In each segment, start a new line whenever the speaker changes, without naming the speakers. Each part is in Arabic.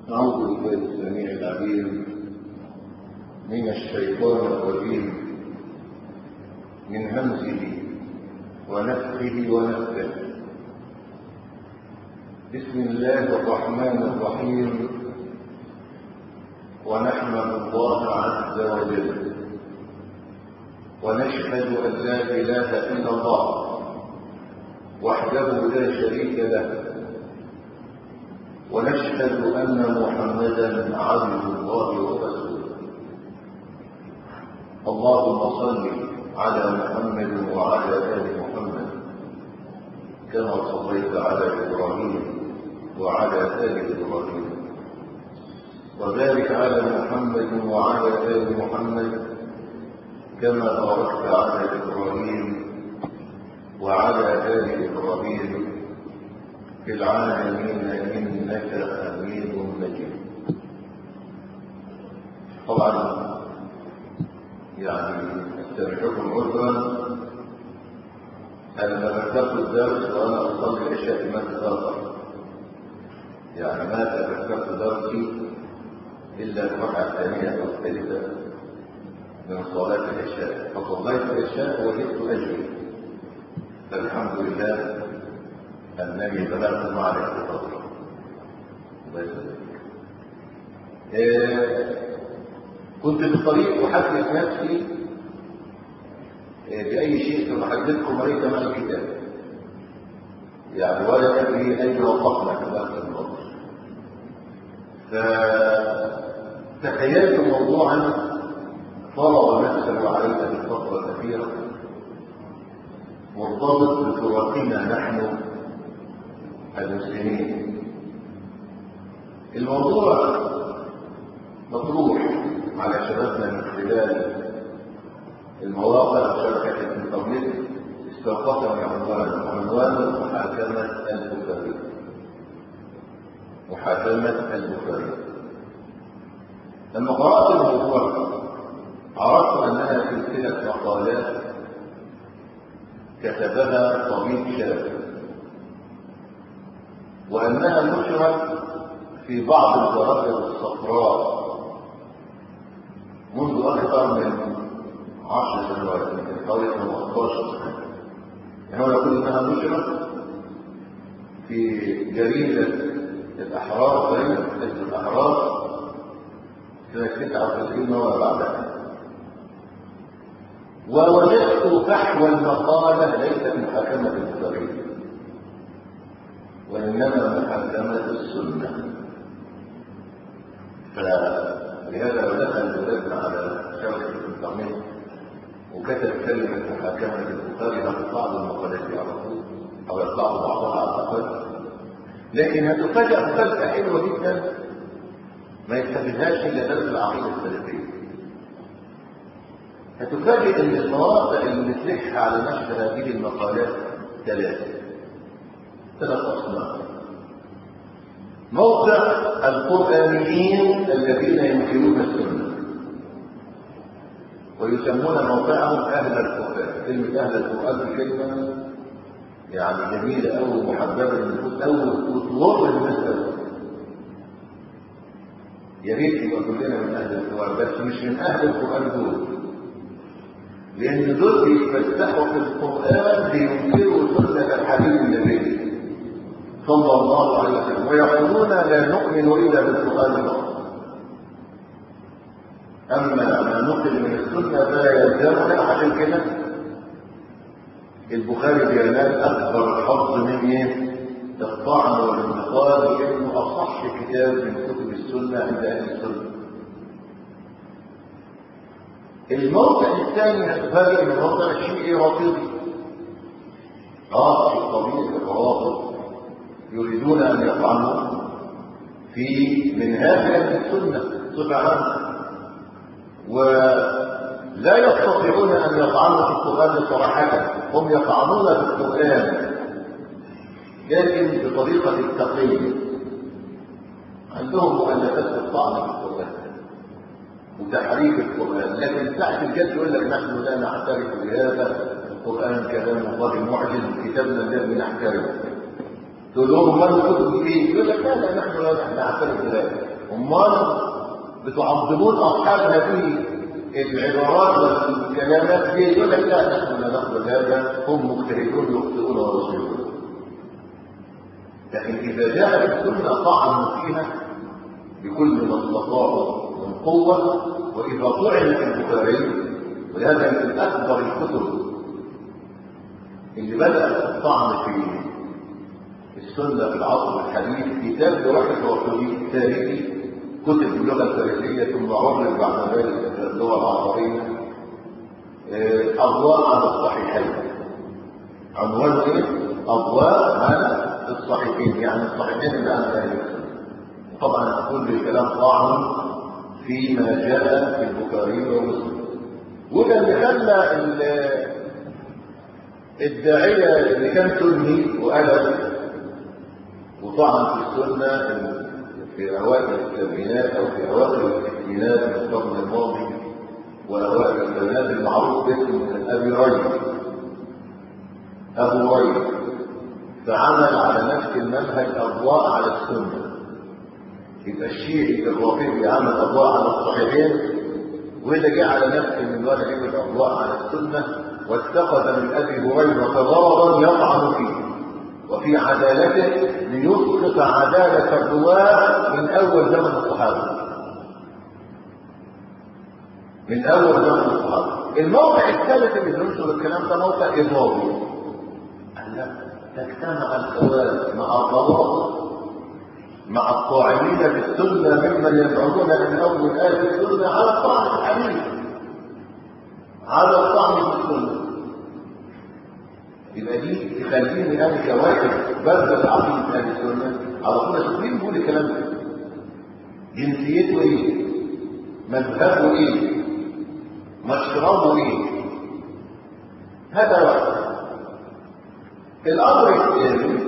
أعوذ بالله السميع العليم من الشيطان الرجيم من همزه ونفخه ونفثه. بسم الله الرحمن الرحيم. ونحمد الله عز وجل ونشهد أن لا إله إلا الله وحده لا شريك له، ونشهد أن محمدا عبد الله ورسوله. اللهم صل على محمد وعلى آل محمد كما صليت على إبراهيم وعلى آل إبراهيم، وبارك على محمد وعلى آل محمد كما باركت على إبراهيم وعلى آل إبراهيم في العالمين إنك حميد مجيد. طبعا استرجعكم عذرا، أنا لما ذكرت الدرس وأنا أصلي العشاء في مسجد آخر، ما تذكرت درسي إلا الركعة الثانية أو الثالثة من صلاة العشاء، فصليت العشاء وجدت أجري، فالحمد لله أنني بلغت مع الاعتقاد. كنت في الطريق أحدث نفسي بأي شيء فأحدثكم ليس مع الكتاب، ولا أدري أين وقفنا في هذا الوقت. فتخيلت موضوعا فرض نفسه علينا في الفترة الأخيرة مرتبط بفرقنا نحن المسلمين. الموضوع مطروح على شبابنا من خلال المواقع وشبكة الانترنت، استوقفني عنوان محاكمة البخاري. محاكمة البخاري. لما قرأت الموضوع عرفت أنها سلسلة مقالات كتبها طبيب شاب، وأنها نشرت في بعض الجرائد الصفراء منذ أكثر من 10 سنوات، يمكن حوالي 15 سنة. هنا يقول أنها نشرت في جريدة الأحرار، جريدة الأحرار سنة 99 وما بعدها. ووجدت فحوى المقالة ليست محاكمة البخاري وإنما محاكمة السنة. فلهذا دخل ولدنا على شبكة الانترنت وكتب كلمة محاكمة البخاري، هتطلع له المقالات دي على طول أو يطلع له بعضها على الأقل، لكن هتفاجأ مفاجأة حلوة جدا ما يستفيدهاش إلا درس العقيدة السلفية. هتفاجئ ان المواقع اللي تلح على نشر هذه المقالات ثلاث اصناف. موقع القرآنيين الذين ينكرون السنة ويسمون موقعهم اهل القرآن. كلمة اهل القرآن دي كلمة جميلة أو محببة للنفوس أو وتضر المسألة. يا ريت يبقى كلنا من اهل القرآن، بس مش من اهل القرآن دول، لأن دول بيفتحوا في القرآن لينكروا سنة الحبيب النبي صلى الله عليه وسلم، ويقولون لا نؤمن إلا بالقرآن فقط، أما ما نقل من السنة فلا يلزمنا. عشان كده البخاري بينال أكبر الحظ من الطعن والانتقاد، لأنه أصح كتاب من كتب السنة عند أهل السنة. الموقع الثاني هتفاجئ ان الموقع الشيعي رافضي. شيء طبيعي، الروافض يريدون ان يطعنوا في منهاج اهل السنه صفه عامه، ولا يستطيعون ان يطعنوا في القران صراحه، هم يطعنون في القران لكن بطريقه التقليد. عندهم مؤلفات الطعن في القران وتحريف القرآن، لكن تحت الجد يقول لك نحن لا نعترف بهذا القرآن كلام الله المعجز كتابنا الذي نحترمه. تقول لهم ما نقول ايه؟ يقول لك لا نحن لا نعترف بذلك. امال بتعظمون اصحاب هذه العبارات والكلمات دي؟ يقول لك لا، نحن لا نقبل هذا، هم مجتهدون يخطئون ويصيبون. لكن اذا جاءت السنه طعن فيها بكل ما استطاعوا من قوه، واذا طعن في البخاري، ولهذا من اكبر الكتب اللي بدات الطعن في السنه في العصر الحديث كتاب لواحد رسولي تاريخي كتب باللغه الفارسيه ثم عرف بعد ذلك في اللغه العربيه، اضواء على الصحيحين. عنوانه ايه؟ اضواء على الصحيحين، يعني الصحيحين اللي عن اهل السنه. طبعا كل الكلام طعن فيما جاء في البخاري ومسلم. وده اللي خلى الداعيه اللي كان سني وقلب وطعن في السنه في اوائل السبعينات او في اوائل الستينات من القرن الماضي واوائل السبعينات، المعروف باسم ابي ريث، ابو ريث، فعمل على نفس المنهج اضواء على السنه. يبقى الشيعي الرافضي عمل اضواء على الصحيحين، وده جه على نفس المنوال عمل اضواء على السنه، واتخذ من ابي هريره ضررا يطعن فيه وفي عدالته ليسقط عداله الرواه من اول زمن الصحابه. من اول زمن الصحابه. الموقع الثالث اللي بينشر الكلام ده موقع اضافي. لا، تجتمع الخوارج مع الروافض مع الطاعنين بالسنه ممن يزعمون من اول اهل السنه على الطعن في الحديث، على الطعن في السنه. يبقى دي تخليني انا كواحد بثبت عقيده اهل السنه على طول اشوف مين بيقول الكلام ده، جنسيته ايه، مذهبه ايه، مشربه ايه. هذا واحد. الامر الثاني،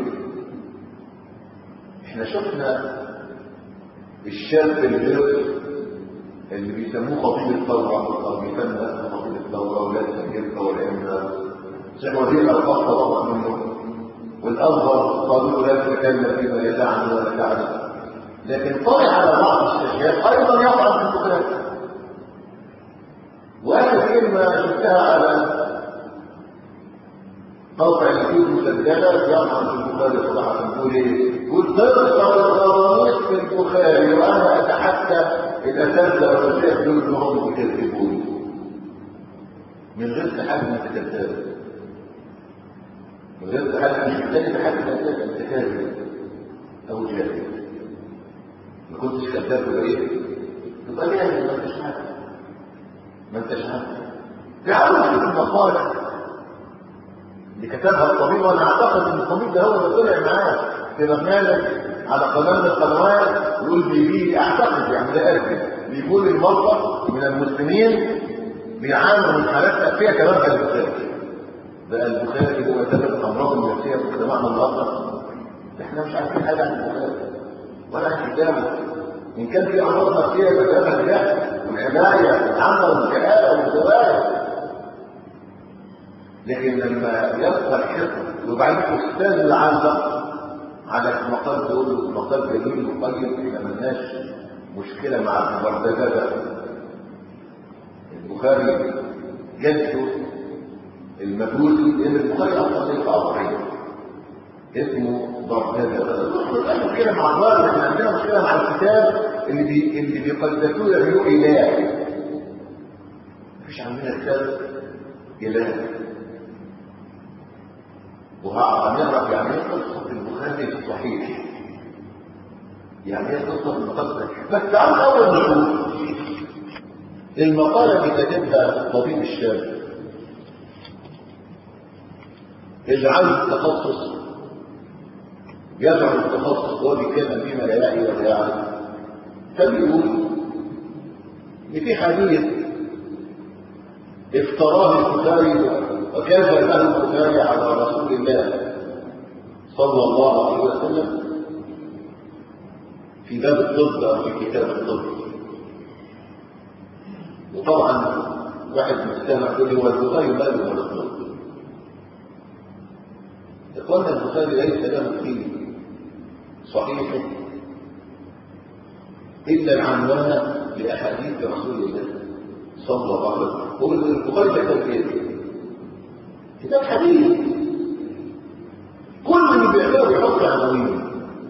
احنا شفنا الشاب اللي بيسموه خطيب الثوره او بيسمى خطيب الثوره ولاة الجبهه والامه، شيخ وزير الاوقاف طلب منه، والازهر قالوا له لا تتكلم فيما لا تعني ولا تعرف. لكن طلع على بعض الشاشات ايضا يقع في البخاري، وانا كلمه شفتها على موقع اليوتيوب مسجله يقع في البخاري صراحه. بتقول ايه؟ قلت تذكر الغرامات في البخاري وانا اتحدى الاساتذه والمشايخ دول انهم يكذبون من غير تحدي الكذاب، من غير تحدي مش محتاج تحدي انت كاذب او جاهل. ما كنتش كذاب تبقى ايه؟ تبقى جاهل. ما انتش عارف، ما انتش عارف. تعالوا نشوف المقاله اللي كتبها الطبيب، وانا اعتقد ان الطبيب ده هو اللي طلع معاه في برنامج على قناه من القنوات يقول بيجي، اعتقد يعني ده قال بيقول المرضى من المسلمين بيعانوا من حالات فيها كمان البخاري. بقى البخاري هو سبب امراض النفسيه في مجتمعنا النهارده. احنا مش عارفين حاجه عن البخاري ولا عن كتابه. ان كان في امراض نفسيه يبقى ده الجهل والعنايه والعمل والجهاله والزواج. لكن لما يبقى الحفظ وبعدين استاذ العالم على المقال دول مقال جميل وقيم، احنا مالناش مشكله مع البردجه. البخاري جده المجوسي، لان البخاري اصلا ليس عربيا اسمه بردجه. مشكله مع البخاري، احنا عندنا مشكله مع الكتاب اللي بيقدسوه يعملوه اله. مفيش عندنا كتاب اله. وهنعرف يعني ايه قصه البخاري الصحيح، يعني ايه قصه المقدس. بس تعالوا اول نشوف المقاله اللي كاتبها الطبيب الشاب اللي عايز التخصص، يزعم التخصص وهو بيتكلم فيما لا يعي ولا يعرف. فبيقول ان في حديث افتراه البخاري وكذب له البخاري على رسول الله صلى الله عليه وسلم في باب الطب او في كتاب الطب. وطبعا واحد مستمع يقول لي هو البخاري ماله ولا الطب؟ اخوانا البخاري ليس له في صحيح إلا العنوان لأحاديث رسول الله صلى الله عليه وسلم. هو البخاري كتاب إيه؟ كتاب حديث. كل اللي بيعمله بيحط عناوين.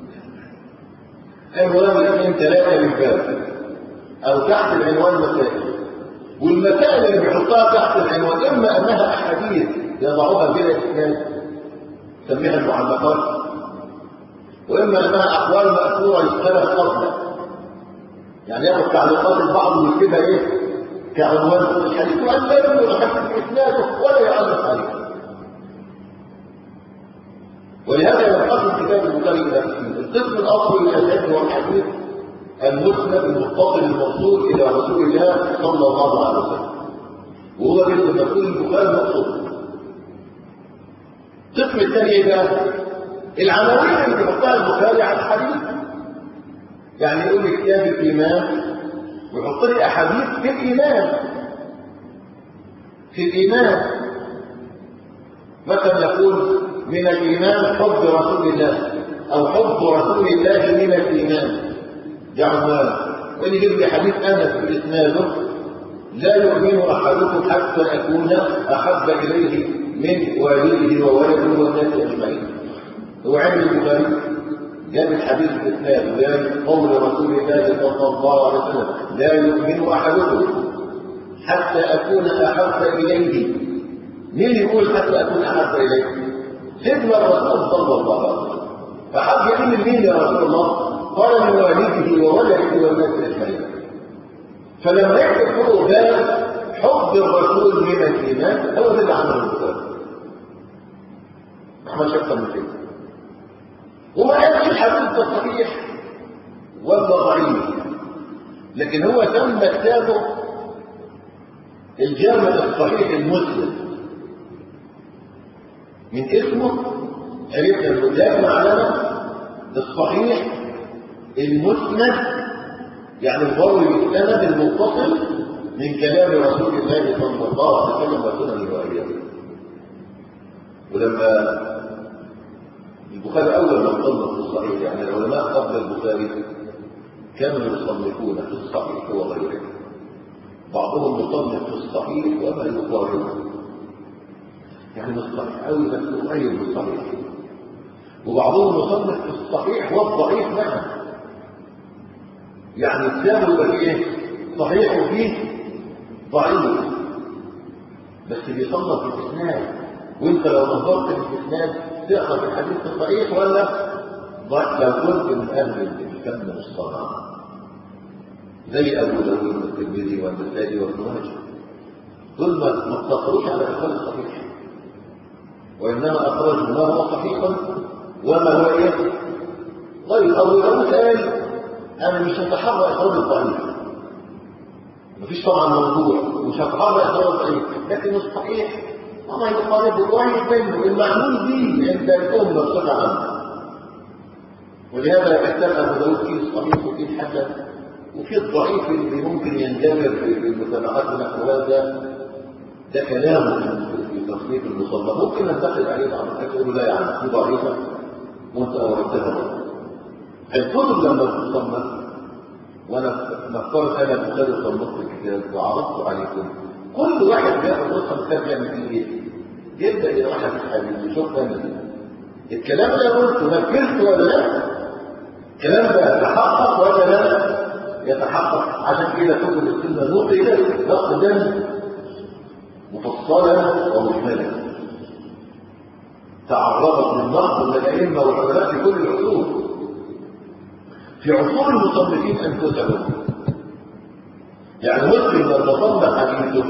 عنوان الاثنين ثلاثة من باب أو تحت العنوان مسائل. والمسائل اللي بيحطها تحت العنوان إما أنها أحاديث يضعوها بلا إسناد سميها المعلقات، وإما أنها أقوال مأثورة يشتبه قصدا، يعني ياخد تعليقات البعض ويكتبها إيه كعنوان الحديث، وأن لا يمكن يحدث إسناده ولا يعلق عليه. ولهذا ينقسم كتاب البخاري إلى قسمين. القسم الأصلي من العلم والحديث المسند المتصل الموصول إلى رسول الله صلى الله عليه وسلم، وهو قسم مسؤول البخاري المقصود. القسم الثاني بقى العناوين اللي بيحطها البخاري على الحديث، يعني يقول لي كتاب الإيمان ويحط لي أحاديث في الإيمان. في الإيمان مثلا يقول من الإيمان حب رسول الله أو حب رسول الله من الإيمان، ده عنوان. وإن يجيب لي حديث أنس بإسناده لا يؤمن أحدكم حتى أكون أحب إليه من والده وولده والناس أجمعين. هو عمل البخاري جاب الحديث بإسناده وجاب قول رسول الله صلى الله عليه وسلم لا يؤمن أحدكم حتى أكون أحب إليه. مين يقول حتى أكون أحب إليه؟ سيدنا الرسول صلى الله عليه وسلم. فحب يقول مين يا رسول الله؟ قال من والده وولده والناس أجمعين. فلما يكتب ده حب الرسول من الإيمان هو ده اللي عمله البخاري. ما شك من كده. وما قالش الحديث ده صحيح ولا ضعيف، لكن هو سمى كتابه الجامع الصحيح المسلم. من اسمه عرفنا انه ده معناه الصحيح المسند، يعني الضوء المستند المتصل من كلام رسول الله صلى الله عليه وسلم وسنن وأيامه. ولما البخاري أول ما صنف في الصحيح، يعني العلماء قبل البخاري كانوا يصنفون في الصحيح وغيره. بعضهم يصنف في الصحيح وما يقارنه، يعني الصحيح أوي بس قريب من الصحيح. وبعضهم يصنف في الصحيح والضعيف معا، يعني الكتاب يبقى فيه صحيح وفيه ضعيف، بس بيصنف في الإسناد. وانت لو نظرت في الإسناد تأخذ الحديث الصحيح ولا ضعيف. لو كنت من أهل الفن والصناعة زي أبو داود والترمذي والنسائي وابن ماجه، دول ما اقتصروش على إخراج الصحيح، وإنما أخرجوا ما هو صحيحا وما هو إيه ضعيف. أبو داود قال أنا مش هتحرى إخراج الضعيف، مفيش طبعا موضوع، مش هتحرى إخراج الضعيف، لكن الصحيح وما يقارب الضعيف منه المعمول به عند الأمة بصفة عامة. ولهذا يحتاج أبو داود فيه الصحيح وفيه الحسن وفيه الضعيف اللي ممكن يندمر في المتابعات ونحو هذا. ده كلامه في تصنيف المصنف، ممكن ننتقد عليه بعض الناس يقولوا لا يعني دي ضعيفة وانت أوردتها. الكتب لما تصنف، وانا نفترض انا البخاري صنفت الكتاب وعرضته عليكم، كل واحد بياخد نسخه الكتاب يعمل فيه ايه؟ يبدا يروح في الحديث يشوف الكلام اللي قلته نفذته ولا لا؟ الكلام ده يتحقق ولا لا يتحقق. عشان كده كتب السنه نقلت نقدا مفصلا ومجملا، تعرضت للنقد من الائمه والعلماء في كل العصور، في عصور المصنفين انفسهم. يعني مسلم لما صنف حديثه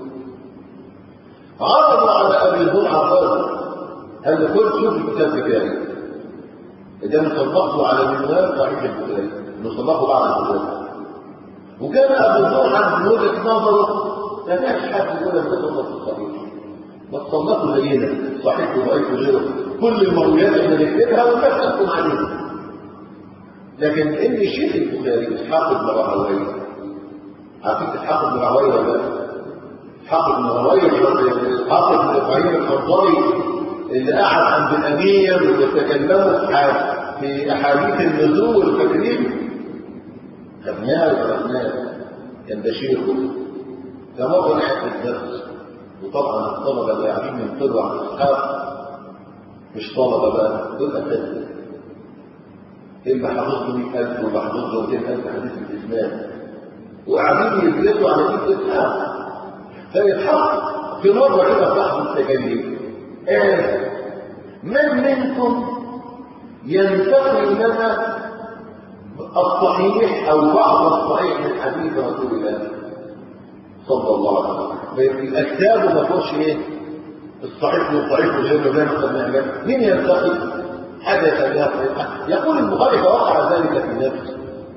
عرضوا على ابي زرعه قال هذا كل شوف الكتاب بتاعي اذا صنفته على منوال صحيح البخاري نصنفه بعد البخاري. وكان ابو زرعه من وجهه نظره ما كانش حد يقول لك تصنف الصحيح، بس صنفه زينا صحيح وضعيف وغيره، كل المرويات اللي نكتبها والناس تحكم عليها. لكن ان شيخ البخاري اسحاق بن راهويه، عارفين اسحاق بن راهويه ولا لا؟ اسحاق بن راهويه اسحاق بن ابراهيم الحنظلي اللي قعد عند الامير وتكلموا في احاديث النزول، فاكرين؟ خدناه وعرفناه، كان ده شيخه. فمرة قاعد في الدرس، وطبعا الطلبة اللي قاعدين ينطلوا على الإسحاق مش طلبة بقى، دول أساتذة، اللي حافظوا 100,000 واللي حافظوا 200,000 حديث في الإسلام، وقاعدين يجلسوا على دين الإسحاق. فيتحط في مرة كده صاحب التجلي قال: من منكم ينتقي لنا الصحيح أو بعض الصحيح من حديث رسول الله صلى الله عليه وسلم؟ الأكتاب ما فيهوش إيه؟ الصحيح والضعيف والجمع بين الصحيح. مين ينتقي حاجة يخليها؟ يقول البخاري: فوقع ذلك في نفسه.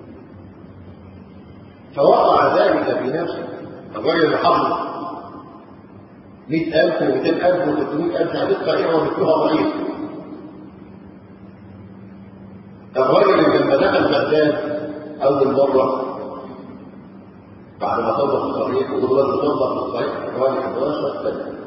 فوقع ذلك في نفسه. الراجل اللي حافظ 100,000 و200,000 و300,000 حديث صحيح ومثلها ضعيف. الراجل اللي لما دخل بغداد أول مرة بعد ما طبق الصحيح، وضرب تطبق الصحيح حوالي 11 سنة،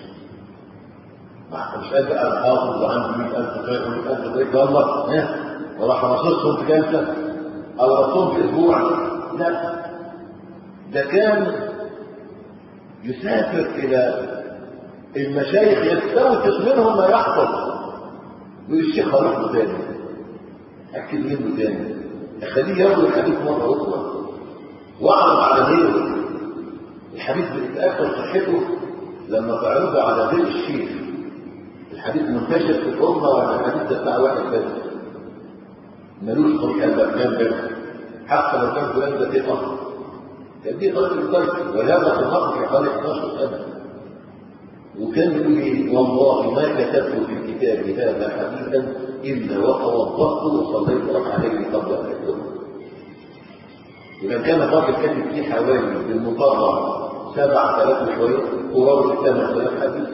مش قادر أنا حافظ وعندي 100,000 صحيح و100,000 ضعيف، والله وراح رصصهم في جلسة أو رصصهم في أسبوع. لا، ده كان يسافر إلى المشايخ يستوثق منهم ما يحفظ، ويقول: الشيخ هروح تاني، أكد منه تاني، أخليه ياخد الحديث مرة أخرى، وأعرض على غيره. الحديث بيتأثر صحته لما تعرضه على غير الشيخ. الحديث منتشر في الأمة، ولا الحديث ده بتاع واحد بس ملوش طريقة الأفلام بس، حتى لو كان فلان ده ثقة كان دي طريقة الطريق. وهذا في النقل في حوالي 11 سنة. وكان يقول لي: والله ما كتبت في الكتاب هذا حديثا إلا وتوضأت وصليت ركعتين قبل أن أكتبه. إذا كان الراجل كاتب فيه حوالي بالمقرر 7,000 وشوية، وراجل 8,000 حديث.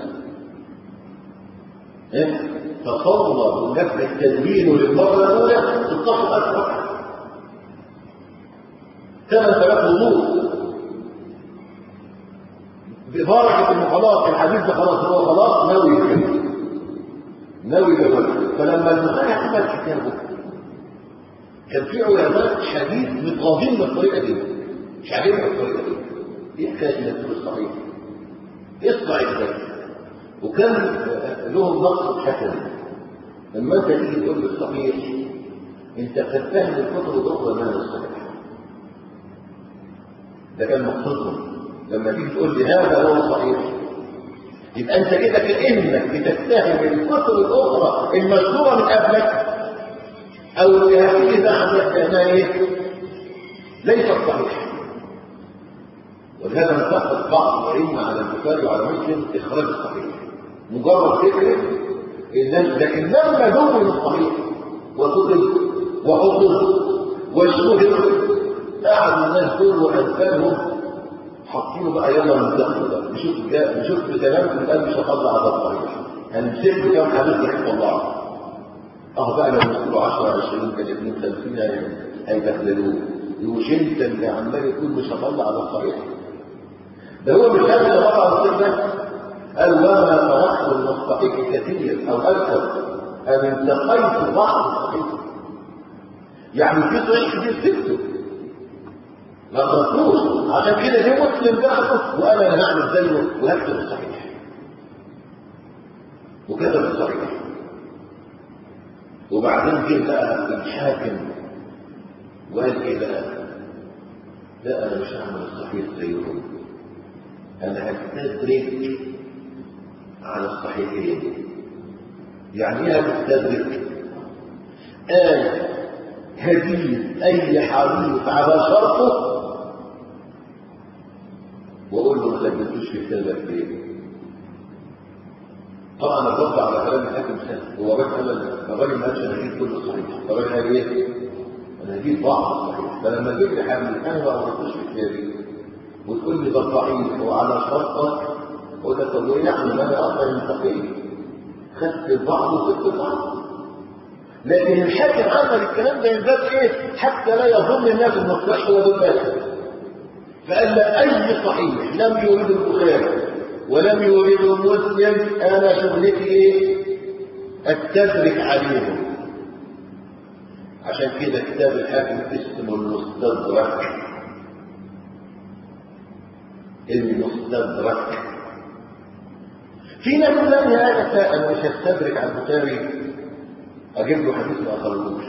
فصلى بنفس التدوين للمرة الأولى 16,000 ركعة، 8,000 وضوء، ببركة إنه خلاص الحديث ده خلاص هو خلاص ناوي يكمل، ناوي يكمل. فلما البخاري عمل كتابه كان في علماء شديد متغاضين بالطريقة دي، مش عاجبهم الطريقة دي. ايه حكاية النبي الصحيح؟ اصنع كده. وكان لهم نقص حسن. لما انت تيجي تقول الصحيح انت تتهم الكتب الاخرى من الصحيح. ده كان مقصودهم. لما تيجي تقول لي هذا هو الصحيح، يبقى انت كده كانك بتتهم الكتب الاخرى المشهوره من قبلك او التهافت ده عندك كانها ايه؟ ليس صحيح. ولهذا نتفق بعض العلم على البخاري وعلى مسلم اخراج الصحيح مجرد فكره، لكن لما دون الصحيح وكتب وحفظ والشهر قعدوا الناس دول وامثالهم حاطينه بقى يلا ننتقل ده. نشوف بكلام الان مش هطلع على الصحيح، هنمسك كام حديث يحفظ الله. بقى لو نقولوا 10 20 30 50 هيدخلوه. يوش انت اللي عمال يقول مش هطلع على الصحيح. ده هو مش هذا اللي طلع على الصحيح. قال: وما تركت من الصحيح كثير او اكثر ان انتقيت بعض الصحيح. يعني في صحيح كتير سبته ما تركوش، عشان كده جه مسلم بعده وقال انا هعمل زيه وهكتب الصحيح، وكتب الصحيح. وبعدين جه بقى الحاكم وقال ايه بقى؟ لا انا مش هعمل الصحيح زيهم، انا هستدرك على الصحيحين. يعني ايه هستدرك؟ قال هجيب اي حديث على شرطه واقول له ما سجلتوش في كتابك ليه؟ طبعا الرد على كلام الحاكم سهل. هو الراجل ما قالش انا هجيب كل الصحيح، الراجل قال ايه؟ انا هجيب بعض الصحيح. فلما تجيب لي حديث انا ما قريتوش في كتابي وتقول لي ده ضعيف وعلى شرطك، اقول لك طب ايه يعني؟ انا اصلا مستقيم خدت البعض وسبت البعض. لكن الحاكم عمل الكلام ده من باب ايه؟ حتى لا يظن الناس ان الصحيح هو ده بس. فقال لا، اي صحيح لم يريد البخاري ولم يريد مسلم انا شغلتي ايه؟ التدرك عليهم. عشان كده كتاب الحاكم اسمه المستدرك. المستدرك. في ناس ثانيه انا مش هستدرك على البخاري اجيب له حديث ما اخرجوش،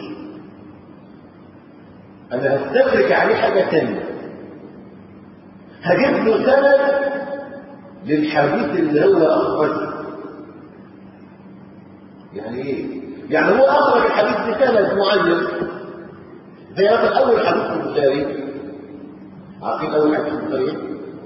انا هستدرك عليه حاجه ثانيه، هجيب له سند للحديث اللي هو اخرجه. يعني ايه؟ يعني هو اخرج الحديث بسند معين، زي مثلا اول حديث في البخاري. عارفين اول حديث في البخاري؟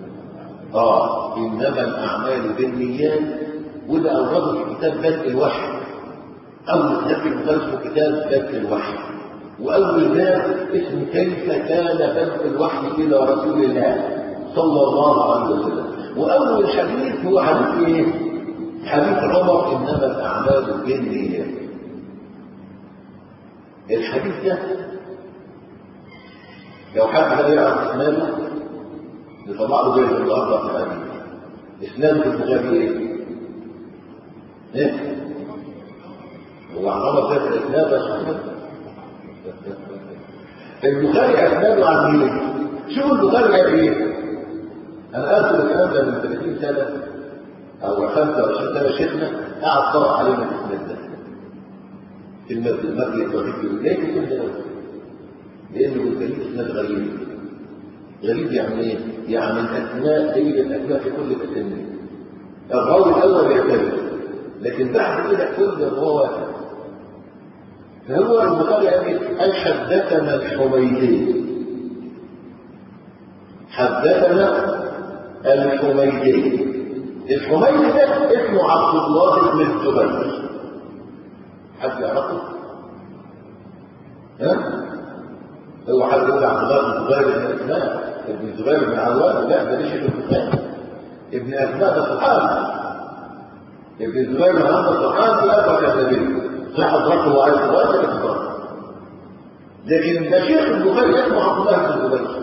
انما الاعمال بالنيات، وده اورده في كتاب بدء الوحي. اول كتاب في البخاري اسمه كتاب بدء الوحي، واول باب اسمه كيف كان بدء الوحي الى رسول الله صلى الله عليه وسلم. واول حديث هو حديث ايه؟ حديث عمر انما الاعمال بالنيات. الحديث ده لو حد يعرف اسناده يطلع له جايزه النهارده في الحديث. اسناده في البخاري ايه؟ هو عمر ذات الاسناد يا شيخ. البخاري اسناده عن مين؟ شوفوا البخاري قال ايه؟ انا اذكر الكلام ده من 30 سنه او 25 سنه. شيخنا قعد طرح علينا الاسناد ده في المسجد التوحيد. ليه كل ده؟ لانه الكريم اسناد غريب. غريب يعني ايه؟ يعني الاسماء هي الاسماء في كل الاسماء. الراوي الاول يعتبر، لكن بعد كده كل الرواة. فهو البخاري قال حدثنا الحميدي. حدثنا الحميدي. الحميدي ده اسمه عبد الله بن الزبير. حد يعرفه؟ ها؟ هو حد يقول عبد الله بن الزبير بن اسماء ابن الزبير بن عوام؟ لا، ده ليش ابن ابن اسماء ده صحابي. ابن الزبير بن عوام ده صحابي لا كذابين، صح ادركه وعايز صغير كده. لكن ده شيخ البخاري اسمه عبد الله بن الزبير،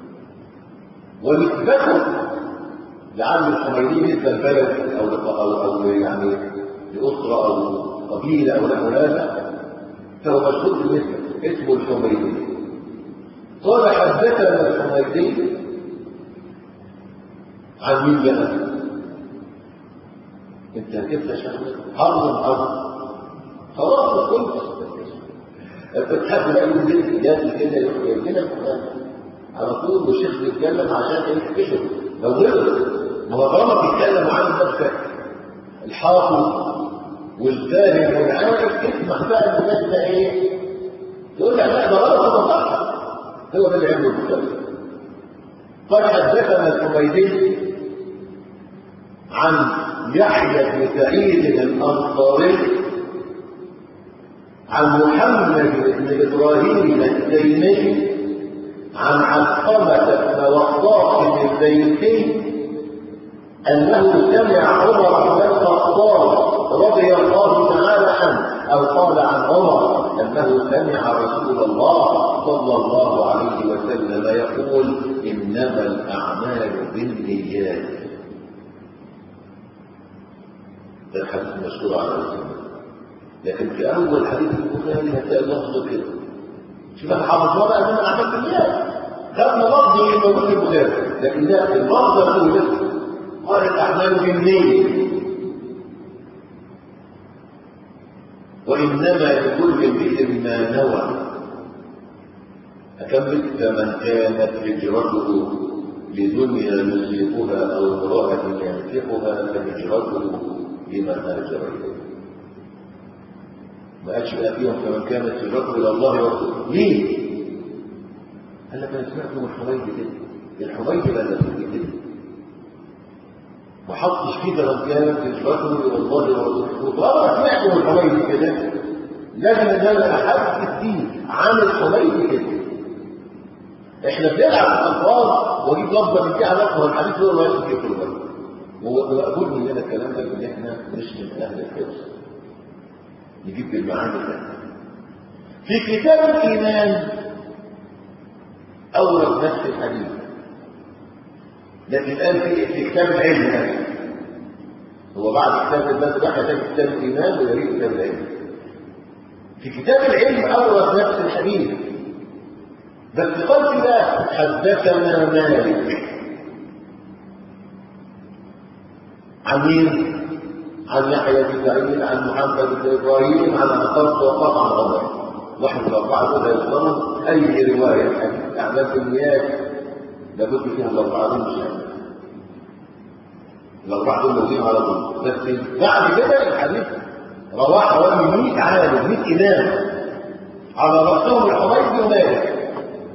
ونسبته لعم الحميدي نسبه البلد او يعني لاسره او قبيله او نحو هذا، فهو مشهور بالنسبه اسمه الحميدي. قال حدثنا الحميدي عن مين بقى؟ انت كيف شغلك؟ حرب خلاص كنت انت تحب الايام دي جات كده يروح كده على طول والشيخ بيتكلم عشان ايه؟ تكشف لو غلط. ما هو طالما بيتكلم عن نفسك الحافظ والفاهم والعارف، اسمع بقى الناس ده ايه؟ يقول لك لا ده غلط ده صح. هو ده اللي عنده البخاري. قد حدثنا الحميدي عن يحيى بن سعيد الانصاري عن محمد بن ابراهيم التيمي عن علقمة بن وقاص الزيتي انه سمع عمر بن الخطاب رضي الله تعالى عنه او قال عن عمر انه سمع رسول الله صلى الله عليه وسلم يقول انما الاعمال بالنيات. ده الحديث مشهور على السنه، لكن في اول حديث البخاري هتلاقي اللفظ كده. شوف انا حافظ بقى انما الاعمال بالنيات، خدنا لفظ اللي موجود في البخاري، لكن ده اللفظ الاول قال الاعمال بالنية، وانما لكل امرئ ما نوى. أكمل. فمن كانت هجرته لدنيا يصيبها أو امرأة ينكحها فهجرته لما هاجر إليه. ما قالش بقى فيهم فمن كانت هجرته إلى الله ورسوله. ليه؟ قال لك أنا سمعت من الحميدي كده، الحميدي بقى كده ما حطش فيه فمن كانت هجرته إلى الله ورسوله. وطالما سمعت من الحميدي كده لازم ان انا احدث فيه عن الحميدي كده. احنا بنلعب في الالفاظ واجيب لفظه من فيها لفظه الحديث هو ما يمكن في الوقت، ومقبول مننا الكلام ده ان احنا مش من اهل الحفظ نجيب بالمعاني ده. في كتاب الايمان اورد نفس الحديث، لكن قال في كتاب العلم هذا هو بعد كتاب الناس بقى كتاب الايمان ويريد كتاب العلم. في كتاب العلم أورد نفس الحديث، بس قال كده حدثنا مالك عن مين؟ عن يحيى بن سعيد عن محمد بن إبراهيم عن أنصار وقاف عن عمر. واحد من الأربعة دول يصدروا أي رواية حديث أعمال بالنيات لابد فيها الأربعة دول مش عارف. الأربعة دول موجودين على طول، بس بعد كده الحديث رواه حوالي 100 عالم 100 إمام على رأسهم الحميدي ومالك.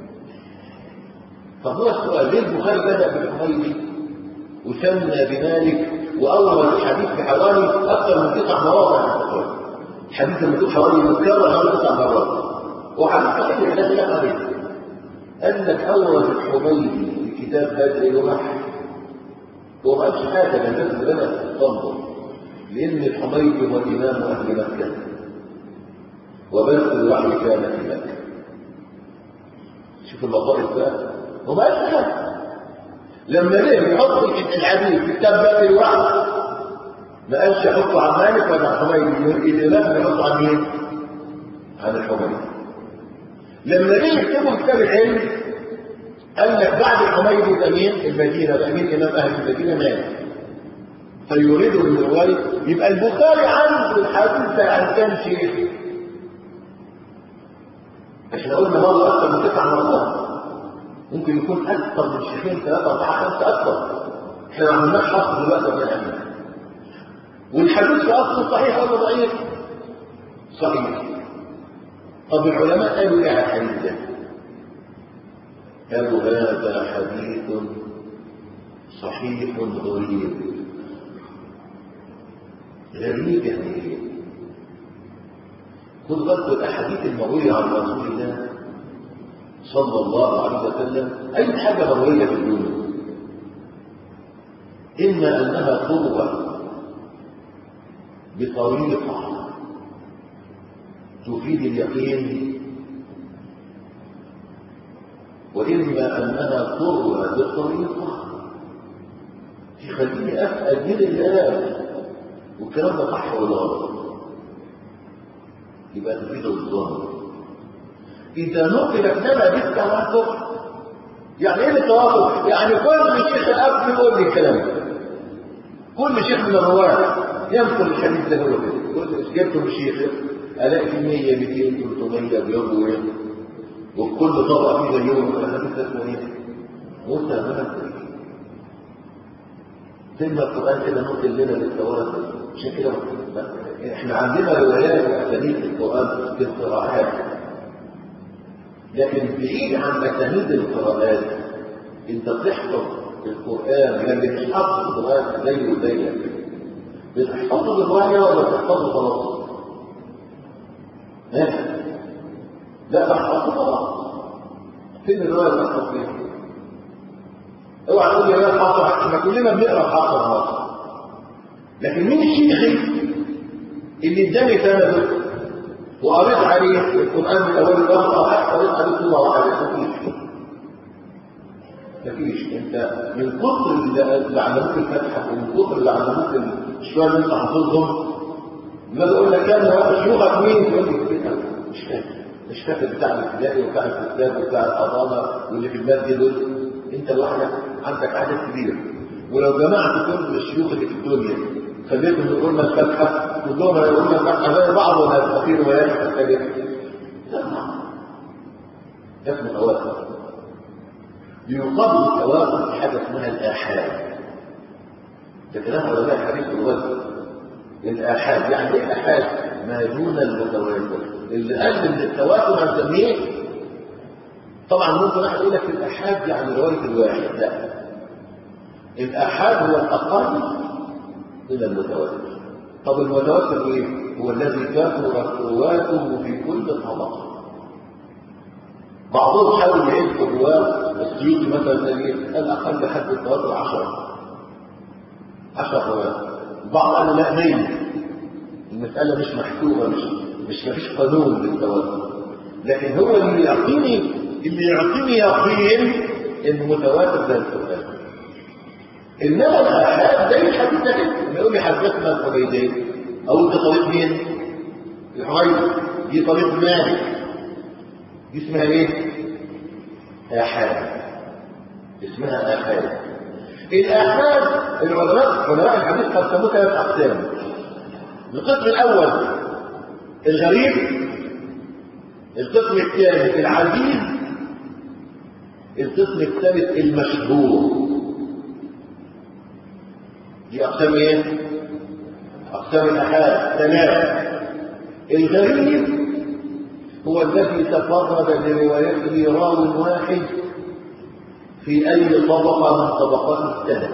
طب هو السؤال ليه البخاري بدأ بالحميدي وسمى بمالك وأول الحديث بحوالي أكثر من 9 مواضع؟ الحديث المكتوب حوالي متكرر حوالي 9 مرات، وحديث صحيح لا خلاف عليه. قال لك أول الحميدي في كتاب بدء الوحي، هو ما قالش حاجة من الناس اللي بدأت تنظر، لأن الحميدي هو إمام أهل مكة وبدء الوحي كان في مكة. شوف اللطائف بقى، هو ما قالش حاجة. لما ليه يحط الحديث في كتاب بدء الوحي ما قالش يحطه عن مالك ولا عن حميدي، الإمام يحطه عن مين؟ عن الحميدي. لما ليه يكتبوا كتاب العلم قال لك بعد الحميدي أمين المدينة، أمين إمام أهل المدينة مالك، فيريده الرواية. يبقى البخاري عنده الحديث ده عن كام شيخ؟ احنا قلنا مرة أكثر من 9 مرات، ممكن يكون أكثر من شيخين 3 4 5 أكثر. احنا ما عملناش حصر دلوقتي من الأمين. والحديث في أصله صحيح ولا ضعيف؟ صحيح. طب العلماء قالوا إيه على الحديث ده؟ قالوا هذا حديث صحيح غريب. غريب يعني ايه؟ خد بالك الاحاديث المرويه عن رسول الله صلى الله عليه وسلم اي حاجه مرويه في الدنيا اما انها تروى بطريقه تفيد اليقين، واما انها تروى بطريقه تخليني اسال من الاله والكلام ده صح ولا غلط، يبقى تفيد الظن. اذا نقلت لنا بالتواتر، يعني ايه التواتر؟ يعني كل شيخ الاب يقول لي الكلام، كل شيخ من الرواه ينقل الحديث ده هو كده. جبته الشيخ الاقي في 100 200 300 بيضوا وفي كل طبقه في زيهم الحديث ده اسمه ايه؟ متماثل. زي ما القرآن كده نقل لنا بالتواتر. عشان كده احنا عندنا روايات واسانيد في القرآن في القراءات، لكن بعيد عن اسانيد القراءات. انت تحفظ القرآن يعني مش حافظ القرآن زي وزيك، بتحفظه بالرواية ولا بتحفظه خلاص؟ لا بحفظه خلاص. فين الرواية اللي بحفظ فيها؟ اوعى تقول لي انا حافظ، احنا كلنا بنقرا حافظ خلاص. لكن مين الشيخ اللي اداني سنده وقريت عليه القران من اول لآخر او حتى قريت عليه سوره واحده؟ مفيش. انت من كتر اللي علموك الفتحه ومن كتر اللي علموك الشويه اللي انت حافظهم، لما بقول لك يا شيوخك مين؟ تقول لي مش فاكر بتاع الابتدائي وبتاع الكتاب وبتاع الحضانه واللي في المسجد دول. انت لوحدك عندك عدد كبير، ولو جمعت كل الشيوخ اللي في الدنيا خليتهم يقولوا لنا الفتحه كلهم هيقولوا لنا الفتحه زي بعض ولا في روايات تختلف؟ ده اسمه تواتر. بيقابل التواتر في حاجه اسمها الآحاد. ده كلام علماء الحديث الوزن. الآحاد يعني ايه الآحاد؟ ما دون المتواتر. اللي قل من التواتر هنسميه طبعا ممكن احد يقول لك الآحاد يعني روايه الواحد، لا. الآحاد هو الاقل من المتواتر. طب المتواتر ايه؟ هو الذي كثرت رواته في كل طبقه. بعضهم حاول يعد الرواه، السيوطي مثلا قال اقل حد التواتر 10 رواه. البعض قال لا 100. المساله مش محسوبه، مش مفيش قانون للتواتر، لكن هو اللي يعطيني يقين انه متواتر زي القران. انما الآحاد زي الحديث ده، يقول لي حدثنا الحميدي او انت طريق مين؟ الحميدي دي طريق مالك، دي اسمها ايه؟ آحاد، اسمها آحاد. الآحاد علماء الحديث قسموه 3 أقسام. القسم الأول الغريب، القسم الثاني العزيز، القسم الثالث المشهور. دي أقسام ايه؟ أقسام الآحاد 3. الغريب هو الذي تفرد بروايته راو واحد في أي طبقة من طبقات السند.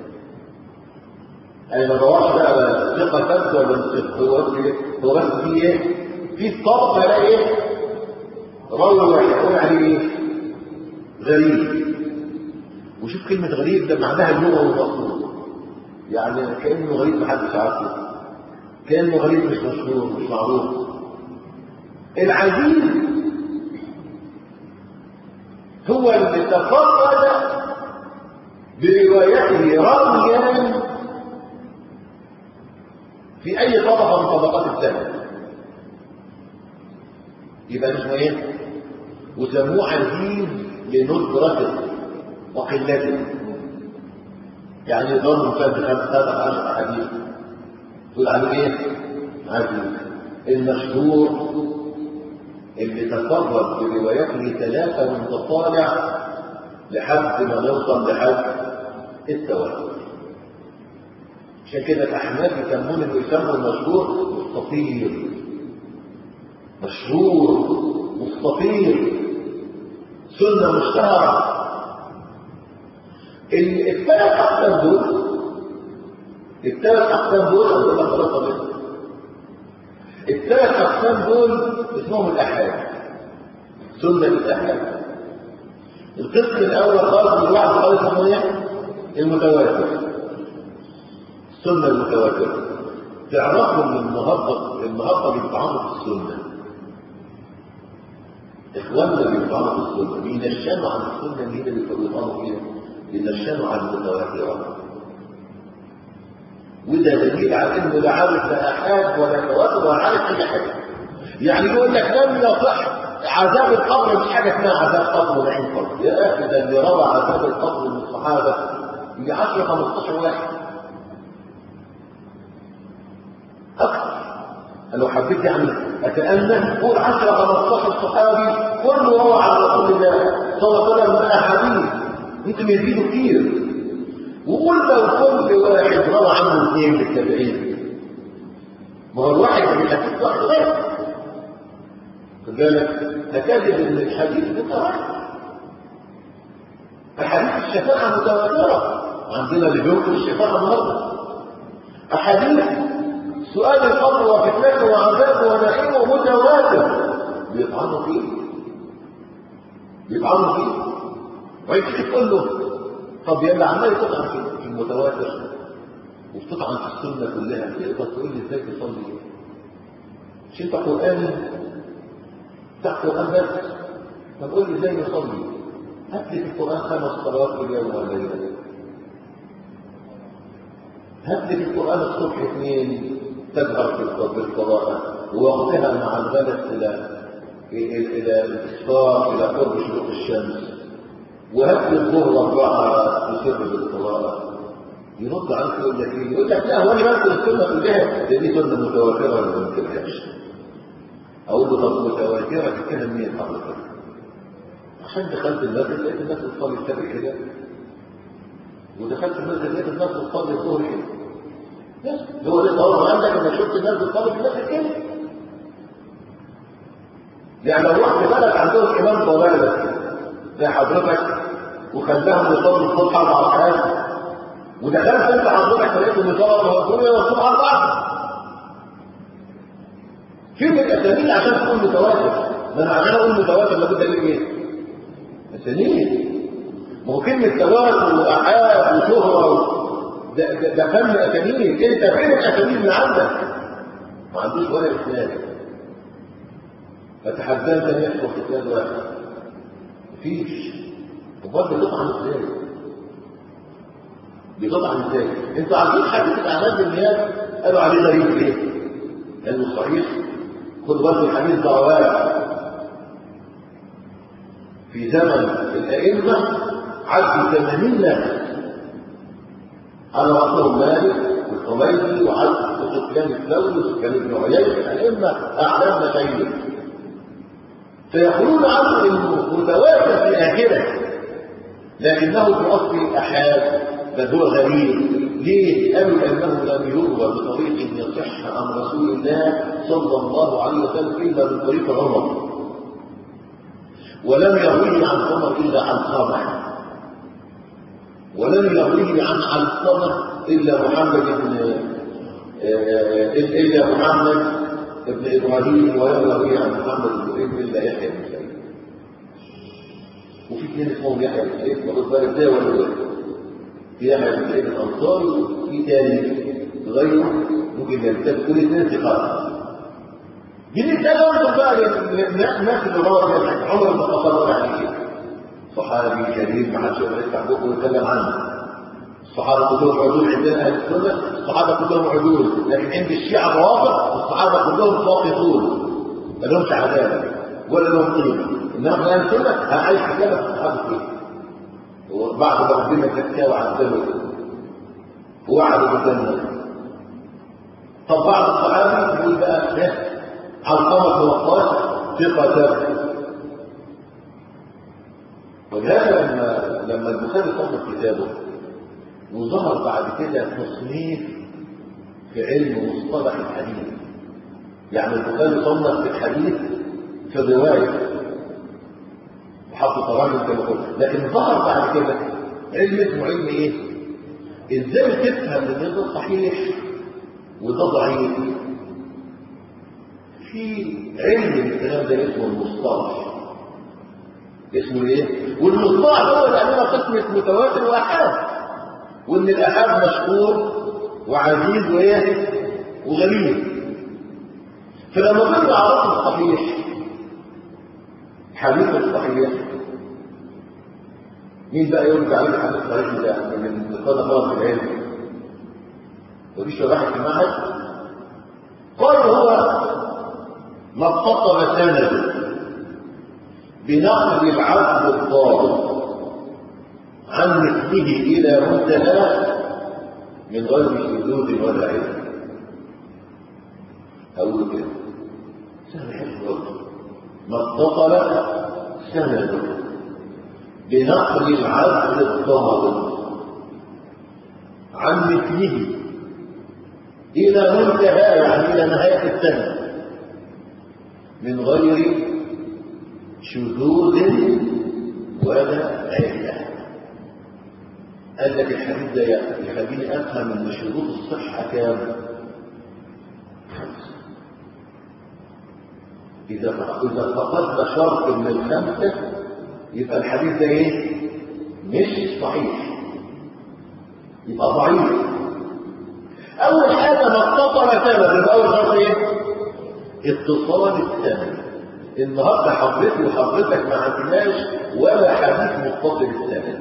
أي ما دورش بقى ثقة ثابتة ولا ثقة، هو بس في ايه؟ في الطبقة لا ايه؟ راوي واحد يقول عليه ايه؟ غريب. وشوف كلمة غريب ده معناها اللغة والمقصود، يعني كأنه غريب محدش عارفه، كأنه غريب مش مشهور مش معروف. العزيز هو اللي تفرد بروايته راويا في اي طبقه من طبقات السند، يبقى اسمه ايه؟ وسموه عزيز لندرته وقلته، يعني يضرب مثلا ب15 حديث تقول عليه ايه؟ عزيز. المشهور اللي تفرد بروايته 3 متطالع لحد ما نوصل لحد التواتر. عشان كده الاحناف يسمون انه يسموا المشهور مستطير، مشهور مستطير، سنه مشتهره. الثلاث اقسام دول اقول لك خلاص، الثلاث اقسام دول اسمهم الآحاد، سنة الآحاد. القسم الأول خالص بالواحد خالص اسمه ايه؟ المتواتر، السنة المتواترة. تعرفوا ان النهارده بيطعنوا في السنة، اخواننا بيطعنوا في السنة، بينشنوا عن السنة اللي هي اللي بيطعنوا فيها، بينشنوا عن المتواترة. وده دليل على انه لا عارف لا آحاد ولا تواتر ولا عارف اي حاجه. يعني يقول لك لم يصح عذاب القبر، مش حاجه اسمها عذاب قبر ونعيم قبر. يا اخي ده اللي روى عذاب القبر من الصحابه ب 10 15 واحد اكثر. لو حبيت يعني اتأنى قول 10 15 صحابي كله روى عن رسول الله صلى الله عليه وسلم من احاديث، ممكن يزيدوا كتير. وقول لو كل واحد روى عنه 2 للتابعين، ما هو الواحد من الحديث واحد غير. خد بالك تكذب ان الحديث متواتر، احاديث الشفاعه متواتره عندنا اللي بينكر الشفاعه النهارده. احاديث سؤال القبر وفتنته وعذابه ونعيمه متواتر، بيطعنوا فيه ويجي تقول له طب يلا عمال تطعن في المتواتر وبتطعن في السنه كلها، تقدر تقول لي ازاي تصلي؟ مش انت قراني بتاع قران بس؟ طب قول لي ازاي نصلي؟ هات لي في القران 5 صلوات في اليوم ولا ليله، هات لي في القران الصبح 2 تجهر في القراءه ووقتها مع الغلس الى الاسفار الى قرب شروق الشمس، وهات لي الظهر 4 تسر بالقراءه. يرد عنك يقول لك ايه؟ يقول لك لا هو انا بنقل السنه كلها، دي سنه متواتره ولا ما بنقلهاش؟ اقول له طب متواتره تتكلم مين حضرتك؟ عشان دخلت المسجد لقيت الناس بتصلي الفجر كده، ودخلت المسجد لقيت الناس بتصلي الظهر كده، بس هو ده الظاهر عندك انك شفت الناس بتصلي في المسجد كده. يعني لو رحت بلد عندهم امام ضلاله زي حضرتك وخلاهم يصلوا الصبح 4 ركعات، ودخلت انت حضرتك لقيتهم يصلوا الصبح 4، فين الاسانيد عشان تكون متواتر؟ ما انا عشان اقول متواتر لابد اجيب ايه؟ اسانيد. ما هو كلمه تواتر واحاد وشهره ده فن اسانيد، انت فين الاسانيد اللي عندك؟ ما عندوش ولا اسناد. فتحداك ان يحصل اسناد واحد، مفيش. امال بتطعن ازاي؟ بتطعن ازاي؟ انتوا عارفين حديث الاعمال بالنيات قالوا عليه غريب ليه؟ لانه صحيح خد بالك الحديث ده رواية في زمن الأئمة عدوا 80 ناس على رأسهم مالك والحميدي وعبد سفيان الثوري وسفيان بن عيينة الأئمة أعلام مشايخ فيقولون عنه انه متواتر في آخره لكنه في أصل أحاد بل هو غريب. ليه؟ قالوا أنه لم يروى بطريق يصح عن رسول الله صلى الله عليه وسلم إلا من طريق عمر، ولم يرويه عن عمر إلا عن صالح، ولم يرويه عن علقمة إلا محمد بن إبراهيم، ولم يرويه عن محمد بن إبراهيم إلا يحيى بن سعيد. وفي اثنين اسمهم يحيى بن سعيد وقد بالك ده ولا في يحيى بن سعيد الأنصاري وفي ثاني غيره ممكن يلتف كل اثنين ثقات. بالنسبة لهم بقى الناس اللي روى عمر بن الخطاب عليه صحابي جليل ما حدش يقدر يفتح بقه ويتكلم عنه. الصحابه كلهم عدول عندنا اهل السنه، الصحابه كلهم عدول، لكن عند الشيعه ضوابط الصحابه كلهم ساقطون ما لهمش عداله ولا لهم قيمه. انما اهل السنه هعيش حكايه في الصحابه فيه وبعد ما ربنا زكاه وعذبه ووعده بالجنه. طب بعض الصحابه يقول بقى علقمه 13 ثقه ثابته. ولهذا لما البخاري صنف كتابه وظهر بعد كده تصنيف في علم مصطلح الحديث، يعني البخاري صنف في الحديث في الروايه وحط تراجم كما قلت، لكن ظهر بعد كده علم اسمه علم ايه؟ ازاي تفهم ان ده صحيح وده ضعيف. في علم الكلام ده اسمه المصطلح، اسمه ايه؟ والمصطلح هو اللي عندنا قسم متواتر واحاد، وان الاحاد مشهور وعزيز وايه؟ وغريب. فلما قلنا عرفنا الصحيح حديث الصحيح مين بقى يرجع عليه الحديث الصحيح ده من قال خلاص العلم ودي شرحت في المعهد؟ قال هو ما اتصل سنده بنقل العبد الضابط عن مثله الى منتهى من غير شذوذ ولا علم. اقول كده سهل حفظ ما اتصل سنده بنقل العبد الضابط عن مثله الى منتهى يعني الى نهايه السنه من غير شذوذ ولا علة. قال لك الحديث ده يخليني افهم ان شروط الصحه كام؟ 5. اذا فقدت شرط من ال5 يبقى الحديث ده ايه؟ مش صحيح، يبقى ضعيف. اول حاجه ما اتصل سند، يبقى اول شرط ايه؟ اتصال السند. النهارده حضرتي وحضرتك ما عندناش ولا حديث متصل السند،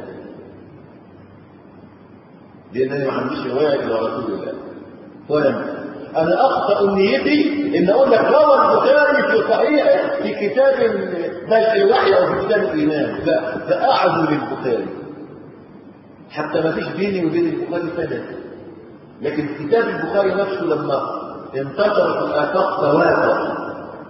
لان انا ما عنديش روايه الى رسول الله. فلما انا اخطا نيتي ان اقول لك روى البخاري في صحيح في كتاب بدء الوحي او في كتاب الايمان، لا ده اعظم للبخاري حتى ما فيش بيني وبين البخاري سند. لكن كتاب البخاري نفسه لما انتشرت الافاق تواتر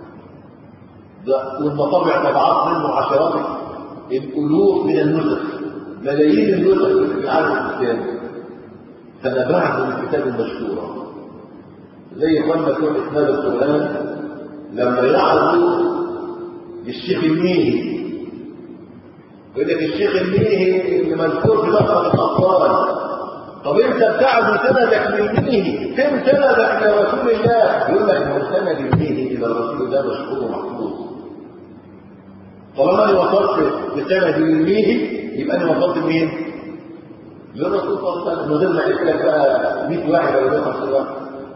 والمطابع طبعات منه عشرات الالوف من النسخ، ملايين النسخ في العالم الاسلامي، فنبعث من الكتاب المشهوره زي اخواننا بتوع اسناد القران لما يعرضوا للشيخ الميهي يقول لك الشيخ الميهي اللي مذكور في لقب الاطفال. طب انت بتعرض سندك للميهي، فين سندك لرسول الله؟ يقول لك من سند الميهي الى رسول الله مشهور ومحفوظ. طالما انا وصلت بسند الميهي يبقى انا وصلت لمين؟ للرسول صلى الله عليه وسلم. من غير ما اقول لك بقى 100 واحد ولا 150 واحد،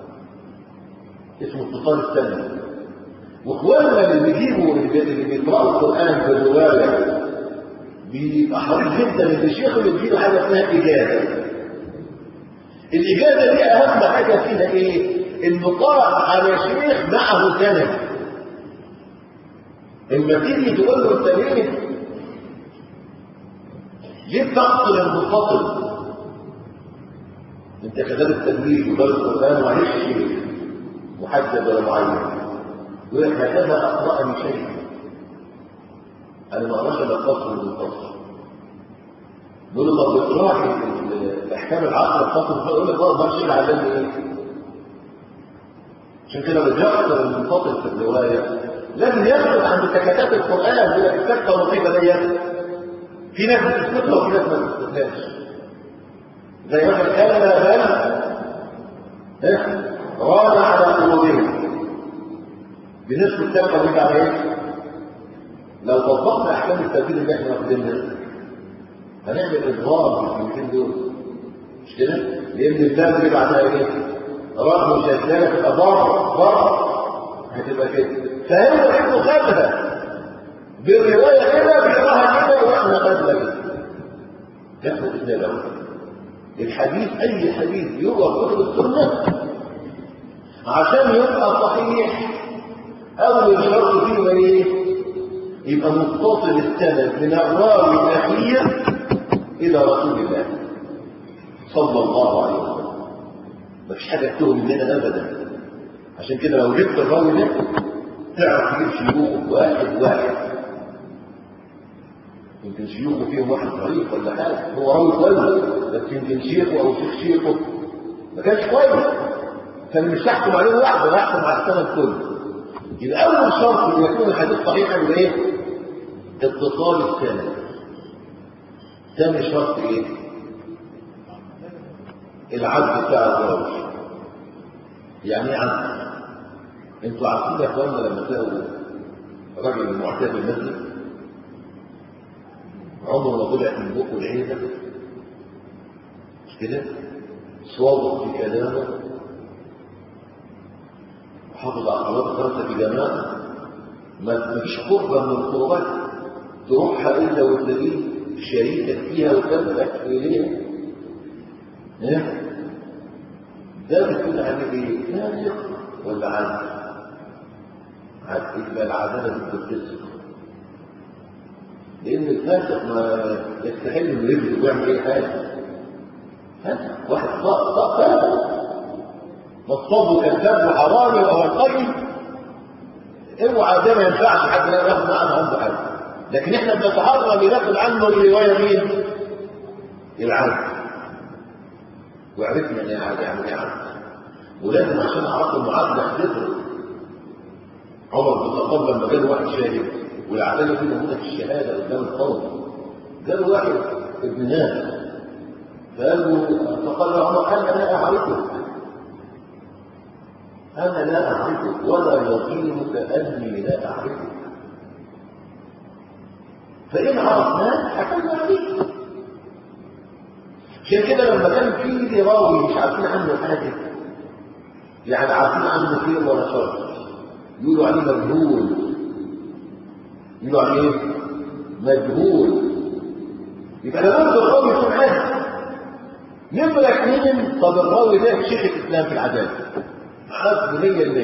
اسمه اتصال السند. واخواننا اللي بيجيبوا اللي بيقرأوا القرآن في الرواية بيبقى حريص جدا ان الشيخ اللي بيجيب حاجة اسمها إجازة. الإجازة دي أهم حاجة فيها إيه؟ إنه قرأ على شيخ معه سند، اما تيجي تقول له انت ليه بتقتل المنفصل؟ انت كذلك التدريج ودار القران وعيش شيء محدد ولا معين، يقول لك هكذا اقرأني شيء، انا ما اقراش الا الفصل والمنفصل. نقول له طب بتراعي الاحكام العقل الفصل، يقول لك ما الشيء علمني ايه؟ عشان كده بيقتل المنفصل في الروايه لازم يثبت عند سكتات القران، يقول لك السكته اللطيفه ديت في ناس بتثبتها وفي ناس ما بتثبتهاش. زي ما كان رانا على قلوبهم بنسبة السبب دي على ايه؟ لو طبقنا احكام التوحيد اللي احنا واخدينها هنعمل اضرار في الكلمتين دول، مش كده؟ لان الباب اللي بعدها ايه؟ رغم شكلها تبقى ضرر هتبقى كده. فهو انه خدها بالروايه كده بيقراها كده واحنا خدنا كده. ياخد اثنين الحديث، اي حديث يروى في كتب السنه عشان يبقى صحيح اول شرط فيه ايه؟ يبقى متصل السند من الراوي الاخير الى رسول الله صلى الله عليه وسلم. مفيش حاجه تتوه مننا ابدا. عشان كده لو جبت الراوي ده تعرف تجيب شيوخه واحد واحد. يمكن شيوخه فيهم واحد ضعيف ولا حاجه، هو راوي كويس بس يمكن شيخه او شيخ شيخه ما كانش كويس، فانا مش هحكم عليه لوحده، هحكم على السند كله. يبقى اول شرط ان يكون الحديث صحيحا هو ايه؟ اتصال السند. ثاني شرط ايه؟ العدل بتاع الراوي. يعني ايه عدل؟ انتوا عارفين يا اخوانا لما تلاقوا راجل معتاد المسجد عمره ما طلع من بقه العيبه، مش كده؟ صادق في كلامه، حافظ على صلاه الخمسه في جماعه، ما فيش قربه من القربات تروحها الا وتلاقيه شريكا فيها وتبعك اليها. ده بيكون عليه ايه؟ فاسق ولا عادل؟ يبقى العداله بالفسق، لان الفاسق ما يستحيل انه يكذب ويعمل اي حاجه. واحد طاق فاسق نصاب وكذاب وحرامي او القيم، اوعى ده ما ينفعش حد لا ياخد عنه حاجه. لكن احنا بنتحرى بناخد عنه الروايه مين؟ العدل. وعرفنا يعني ايه عدل، ولازم عشان اعرف المعادله احدثها. عمر بن الخطاب لما جاء واحد شاهد والعداله دي موجوده في الشهاده قدام القوم، جاء واحد ابن ناس فقال له عمر انا لا اعرفك، انا لا اعرفك ولا يقينك اني لا اعرفك، فان عرفناك حكمنا عليك. عشان كده لما كان في راوي مش عارفين عنه حاجه، يعني عارفين عنه خير ولا شر، يقولوا عليه مجهول، يقولوا عليه مجهول، يبقى لابد الراوي يكون عادل. نمرة اثنين، طب الراوي ده شيخ الاسلام في العداله عارف 100%،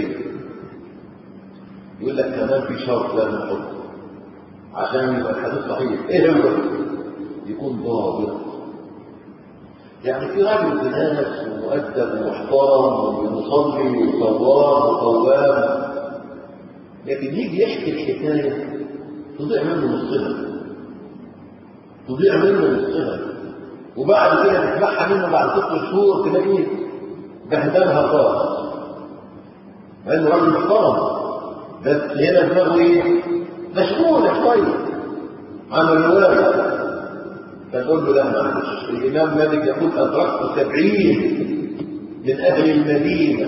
يقول لك كمان في شرط لازم نحطه عشان يبقى الحديث صحيح. ايه هو؟ يكون ضابط. يعني في راجل ناس ومؤدب ومحترم ويصلي وصوار وقوام، لكن يجي يحكي الحكايه تضيع منه نصها، تضيع منه نصها، وبعد كده تسمعها منه بعد 6 شهور تلاقيه بهدلها خالص، مع انه راجل محترم بس هنا دماغه ايه؟ مشغوله شويه عن الروايه. فتقول له لا معلش، الامام مالك يقول ادركت 70 من اهل المدينه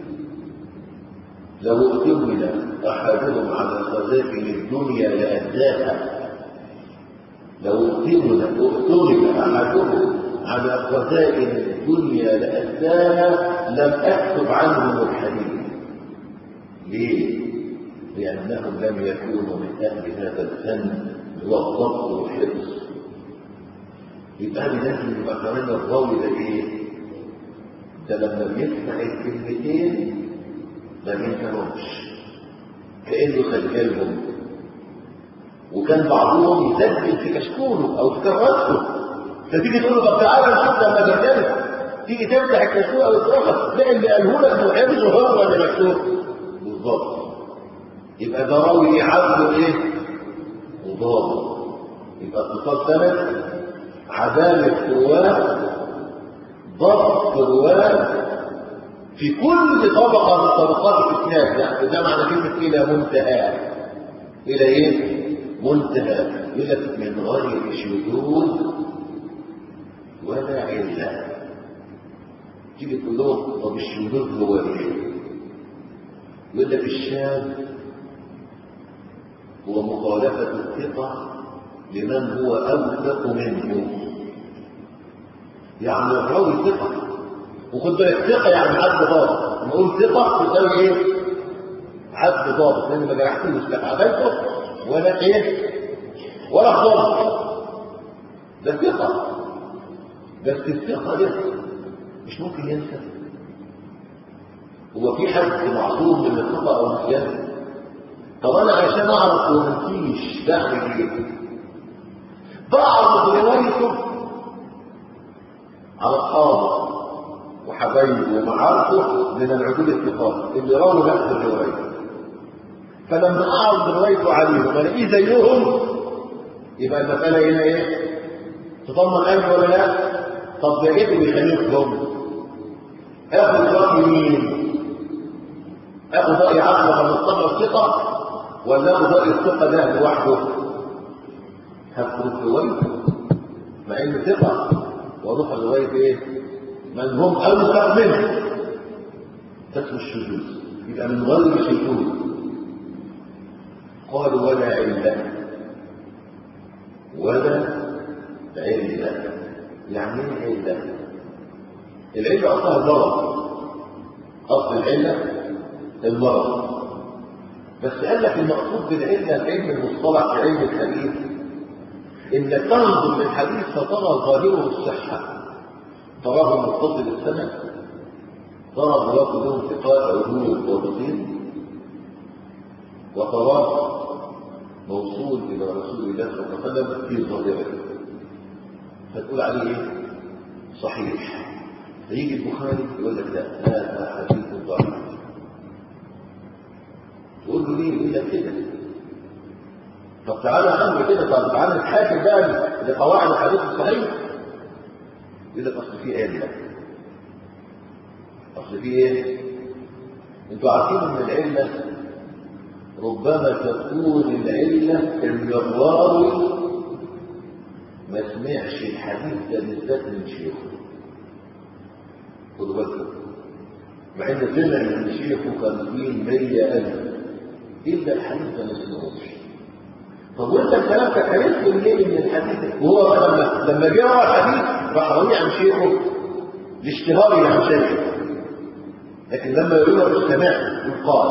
لو اؤتمن احدهم على خزائن الدنيا لاداها، لو اؤتمن احدهم على خزائن الدنيا لاداها لم اكتب عنهم الحديث. ليه؟ لانهم لم يكونوا من اهل هذا الفن والضبط والحفظ. يبقى لازم يبقى كمان الراوي ده ايه؟ ده لما بيسمع الكلمتين ما بينساهمش، كانه سجلهم وكان بعضهم يسجل في كشكوله او في كراسته، فتيجي تقول له طب تعالى نشوف لما جددت، تيجي تفتح الكشكول او الكراسه تلاقي اللي قاله لك وحفظه هو اللي مكتوب بالظبط. يبقى ده راوي عدله ايه؟ وضابط. يبقى اتصال سند، عداله رواه، ضبط رواه في كل طبقه من طبقات الاسناد. يعني ده معنى كلمه الى منتهى. الى ايه؟ منتهى. يقول لك من غير شذوذ ولا عله. تيجي تقول له طب الشذوذ هو ايه؟ يقول لك الشاذ هو مخالفه الثقه لمن هو اوثق منه. يعني الراوي ثقه، وخد بالك ثقه يعني عدل ضابط. نقول ثقه تساوي ايه؟ عدل ضابط، لان ما جرحتوش لا عدلته ولا ايه؟ ولا ضابط. ده ثقه، بس الثقه ده مش ممكن ينسى. هو في حد معصوم من الثقه او النسيان؟ طب انا عشان اعرف وما انسيش بعمل ايه؟ بعرض روايته على اصحابه وحبايبه ومعارفه من العدول الثقات اللي راوا نفس الروايه. فلما اعرض روايته عليهم الاقيه زيهم، يبقى المساله هنا ايه؟ تضمن امن ولا لا؟ طب لقيته بيخالفهم، اخذ راي مين؟ اخذ راي عقله فنصطبر الثقه، ولا اخذ راي الثقه ده لوحده؟ هتفرض روايته مع انه ثقه، واروح الروايه ايه؟ من هم اوثق منه. تسمى الشذوذ. يبقى من غير شذوذ. قالوا ولا عله. ولا عله. يعني ايه عله؟ العله اصلها المرض. اصل العله المرض. بس قال لك المقصود بالعله العلم المصطلح في علم الحديث انك تنظر للحديث فترى ظاهره الصحه، تراه متصل السند، ترى ظواهر بدون ثقات عدول وضبطين، وتراه موصول الى رسول الله صلى الله عليه وسلم في ظاهره، فتقول عليه ايه؟ صحيح. فيجي البخاري يقول لك لا هذا حديث ضعيف. تقول له ليه؟ يقول لك كده. طب تعالى نعمل كده، طب تعالى نتحاكم بقى لقواعد الحديث الصحيح. يقول لك اصل في عله. اصل في ايه؟ انتوا عارفين ان العله ربما تكون العله ان الراوي ما سمعش الحديث ده بالذات من شيخه. خدوا بالكم، مع ان سمع من شيخه 50,000 الا الحديث ده ما سمعوش. طب وانت الكلام ده عرفت منين من الحديث؟ وهو لما جرى الحديث راح روي عن شيخه لاشتهاره عن شيخه، لكن لما يروي السماع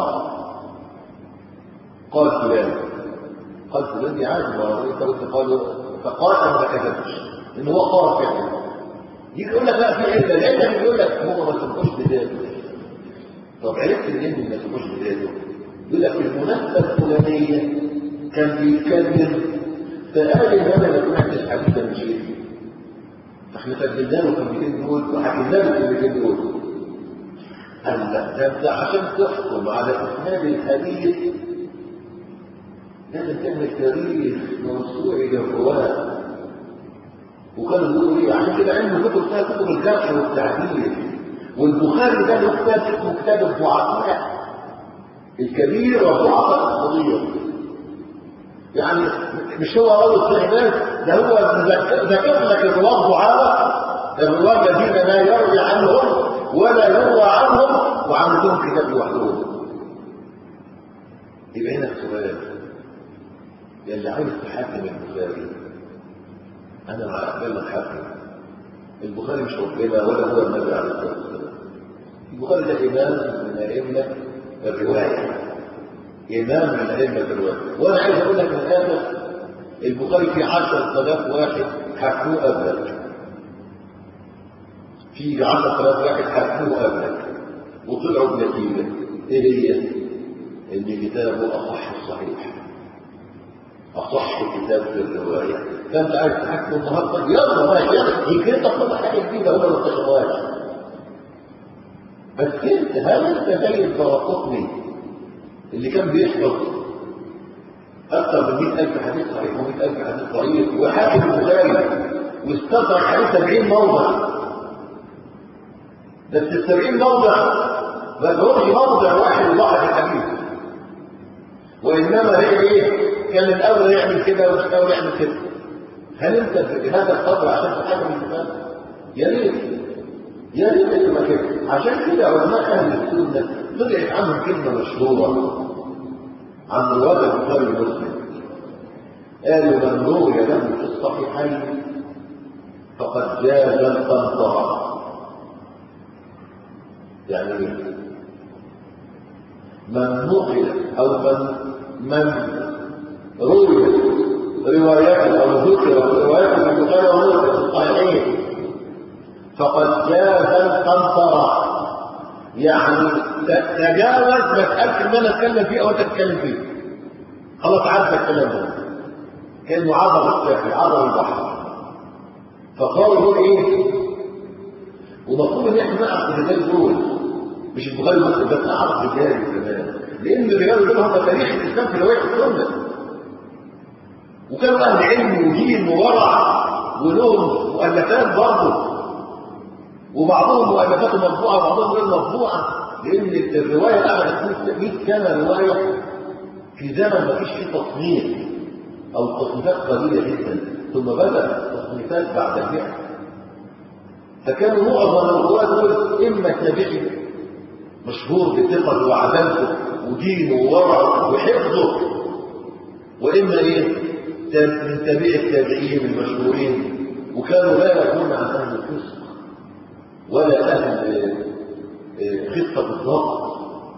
قال فلان دي عادي، ما انت قلت فقال انا ما كذبتش، لان هو قال فعلا. يجي يقول لك لا في عله، العله بيقول لك هو ما سمعوش بذاته. طب عرفت منين ما سمعوش بذاته؟ يقول لك المناسبه الفلانيه كان بيتكلم فقال ان انا ما سمعتش حديثا من شيخي، فاحنا سجلنا له الكلمتين دول وحكينا له الكلمتين دول. قال لا ده انت عشان تحكم على اسناد الحديث لازم تعمل تاريخ موسوعي للرواه. وكانوا بيقولوا ايه؟ عشان كده عنده كتب فيها كتب الجرح والتعديل، والبخاري ده له كتاب اسمه كتاب الضعفاء الكبير والضعفاء الصغير. يعني مش هو راوي الصحيحات، ده هو ذكر لك الرواه ضعفاء، الرواه الذين لا يروي عنهم ولا يروى عنهم وعندهم كتاب لوحدهم. يبقى هنا السؤال اللي عايز تحاكم البخاري، انا مع اقبال الحاكم. البخاري مش ربنا ولا هو النبي عليه الصلاه والسلام. البخاري ده امام من ائمه الروايه، امام من ائمه الروايه. وانا عايز اقول لك من الاخر البخاري في 10,000 واحد حكموه قبلك، في 10,000 واحد حكموه قبلك وطلعوا بنتيجه ايه هي؟ ان كتابه اصح الصحيح. أصح كتاب في الرواية. فأنت عايز تحكم النهارده يلا ماشي، يمكن تاخد حاجة جديدة ولا ما تشوفهاش. بس انت هل انت زي الدرقطني اللي كان بيحفظ أكثر من 100,000 حديث صحيح و100,000 حديث ضعيف وحاكم البخاري واستدرك عليه 70 موضع؟ بس ال 70 موضع ما لهمش موضع واحد يضحك الحديث، وإنما هي ايه؟ كان الأول يعمل كده والأول يعمل كده. هل انت بهذا القدر عشان تحكم الكتاب؟ يا ريت يا ريت تبقى كده. عشان كده علماء أهل السنة طلعت عنهم كلمة مشهورة عن رواه البخاري ومسلم، قالوا من روي له في الصحيحين فقد جاز القنطرة. يعني من نقل أو من روي روايات أو ذكر روايات البخاري ومسلم في الصحيحين فقد جاز القنطرة، يعني تجاوز مسألة ان انا اتكلم فيه او تتكلم فيه، خلاص عارف الكلام ده كانه عبر الساحل عبر البحر. فقالوا دول ايه؟ ومفروض ان احنا نعرف الرجال دول مش البخاري ومسلم بس، نعرف الرجال كمان، لان الرجال دول هم تاريخ الاسلام في روايه السنه، وكانوا اهل علم ودين وورع ولهم مؤلفات برضه، وبعضهم مؤلفاته مرفوعه وبعضهم غير مرفوعه، لان الروايه قعدت 100 سنه روايه في زمن ما فيش فيه تصنيف او تصنيفات قليله جدا، ثم بدا التصنيفات بعد البيع. فكانوا معظم الرواه دول اما تابعي مشهور بثقته وعدالته ودينه وورعه وحفظه، واما ايه؟ من تابعي التابعين المشهورين، وكانوا لا يكون عن اهل الفسق ولا أهل خفة الضغط.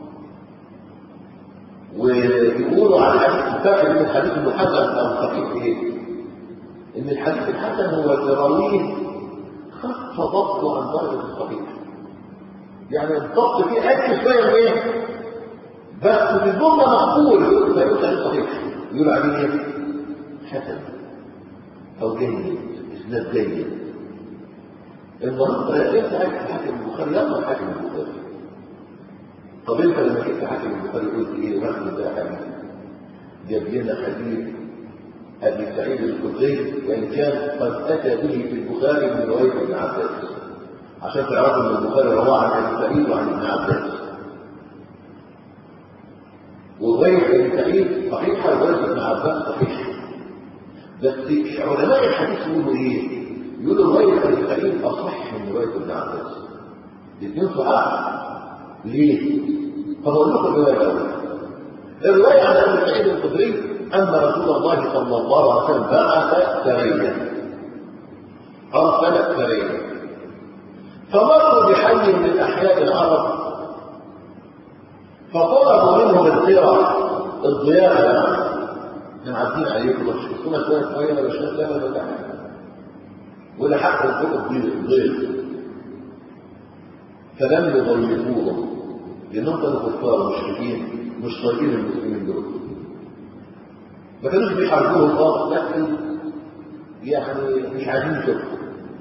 ويقولوا على الحديث الفاكر من الحديث المحسن أو الصحيح إيه؟ إن الحديث الحسن هو اللي راويه خف ضبطه عن درجة الصحيح، يعني الضبط فيه أكل شوية إيه؟ بس في الجملة مقبول ما يقولش عليه صحيح، يقول عليه إيه؟ حسن أو جيد، إسناد جيد. النهارده انت عايز تحكم البخاري يلا حاكم البخاري. طب انت لما جيت حاكم البخاري قلت ايه؟ مثل ده حديث جاب لنا حديث ابي سعيد الخدري وان كان قد اتى به في البخاري من روايه ابن عباس، عشان تعرفوا ان البخاري رواه عن ابي سعيد وعن ابن عباس. وروايه ابي سعيد صحيحه وروايه ابن عباس صحيحه، بس علماء الحديث يقولوا ايه؟ يقولوا رواية ابي سعيد أصح من رواية ابن عباس. الاثنين صحاح. ليه؟ فبقول لكم الرواية الأولى. الرواية عن ابي سعيد الخدري أن رسول الله صلى الله عليه وسلم بعث سرية، أرسل سرية، فمروا بحي من أحياء العرب فطلبوا منهم الضيافة. احنا عارفين عليكم مش كنا شوية ولا شوية لا ولا حاجة ولا حق الفقه الضيف، فلم يضيفوهم لانهم كانوا كفار مشركين مش طايقين المسلمين دول، ما كانوش بيحاربوهم خالص، لكن يعني مش عايزين يشوفوا.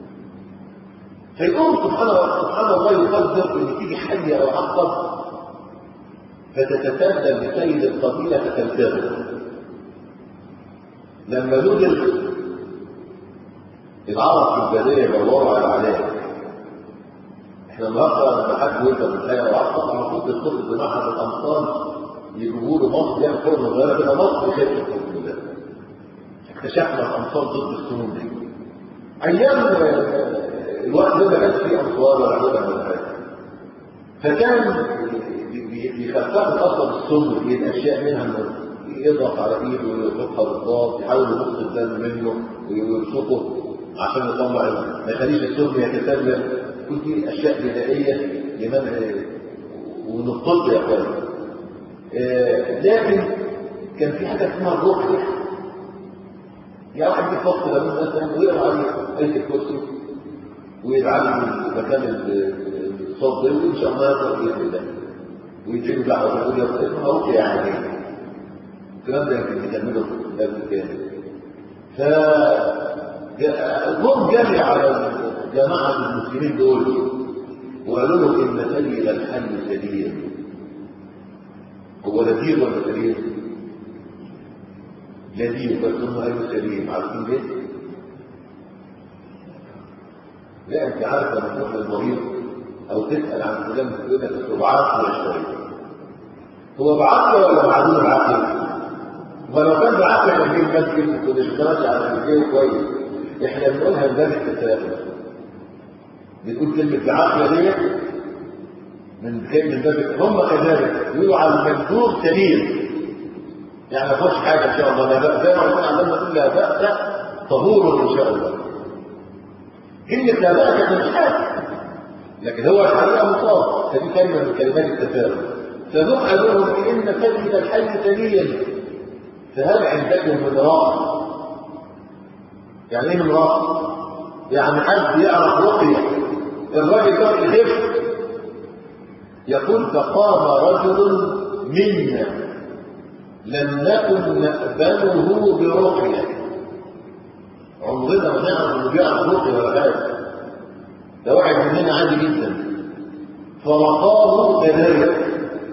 فيقوم سبحان الله يقدر ان تيجي حيه او عقب فتتسلل بسيد القبيله فتلتغم. لما نزل العرب في البدايه يدوروا على العلاج. احنا النهارده لما حد يركب الحياه وعقب على طول بيتصل بمعهد الامطار يجيبوا له مصر يعمل فرن صغيره كده مصر يخف الحكم ده. اكتشفنا الامطار ضد السموم دي. ايام الوقت ده ما كانش فيه امطار ولا حاجه ولا حاجه. فكان بيخففوا اصلا السم في الاشياء منها انه يضغط على ايده ويحطها بالضبط، يحاول يبص الدم منه ويبسطه عشان يطلع ما يخليش السم يتسلل. كل دي اشياء بدائيه لمنع ونضبط يا اخوان. لكن كان في حاجه اسمها الرقيه. يعني واحد بيفصل لما مثلا ويقرا عليه ايه الكرسي ويدعى له مكان الصوت ده وان شاء الله يقرا باذن الله ويجيب دعوه ويقول يا اسمها رقيه يعني الكلام ده يمكن يكمله قبل كده. فهم جري على جماعة المسلمين دول وقالوا له إن سيد الحي سليم. هو لذيذ ولا سليم؟ لذيذ، بس هم قالوا سليم. عارفين ليه؟ لا انت عارف لما تروح للمريض او تسال عن فلان تقول لك بعقل شويه. هو بعقل ولا معدوم العقل؟ ولو كان بعقل كان جه المسجد كنت اشتغلت على رجليه كويس. احنا بنقولها من باب التساؤل. بنقول كلمه بعقل ديت من باب هم كذلك يقولوا على المجذور سليم. يعني ما فيهوش حاجه ان شاء الله. لا بأس، زي ما ربنا علمنا كل لا بأس طهور ان شاء الله. كلمة لا بأس مش حاجة، لكن هو الحقيقة مصاب. فدي كلمة من كلمات التفاؤل. فهم قالوا لهم إن سيد الحي سليم، فهل عندكم امرأة؟ يعني ايه امرأة؟ يعني حد يعرف رقية الراجل ده يخف. يقول فقام رجل منا لم نكن نقبله برقية. عمرنا ما نعرف انه بيعرف رقية ولا حاجة. ده واحد مننا عادي جدا. فرقاه كذلك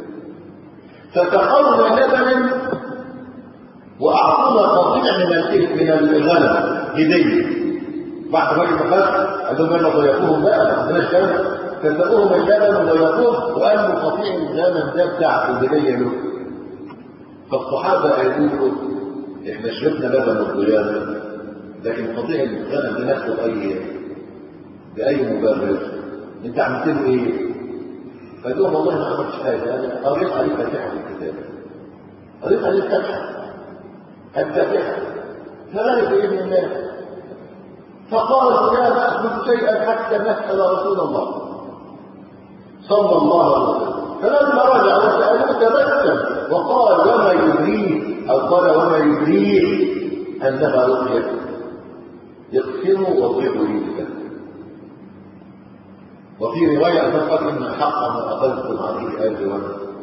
فتقرنا لبنا واعطونا قطيع من الغنم هديه. بعد راجل مخاف قال لهم يلا ضيفوهم بقى ما عندناش كلام. فسالوهم اللبن وضيفوه وقالوا قطيع الغنم ده بتاعته هديه له. فالصحابه قالوا له احنا شربنا لبن الضيافه، لكن قطيع الغنم ده ناخده باي مبرر. انت عملت له ايه؟ قال لهم والله ما عملتش حاجه، انا قريت عليه فاتحه في الكتاب. قريت عليه الفاتحه فغلب باذن الله. فقالوا لا ناخذ شيئا حتى نسال رسول الله صلى الله عليه وسلم. فلما رجع وسالوه تبسم وقال وما يدريه، او قال وما يدريه انها رقيه يقسموا وضعوا يده. وفي روايه فقط ان حق ما اخذتم عليه اجرا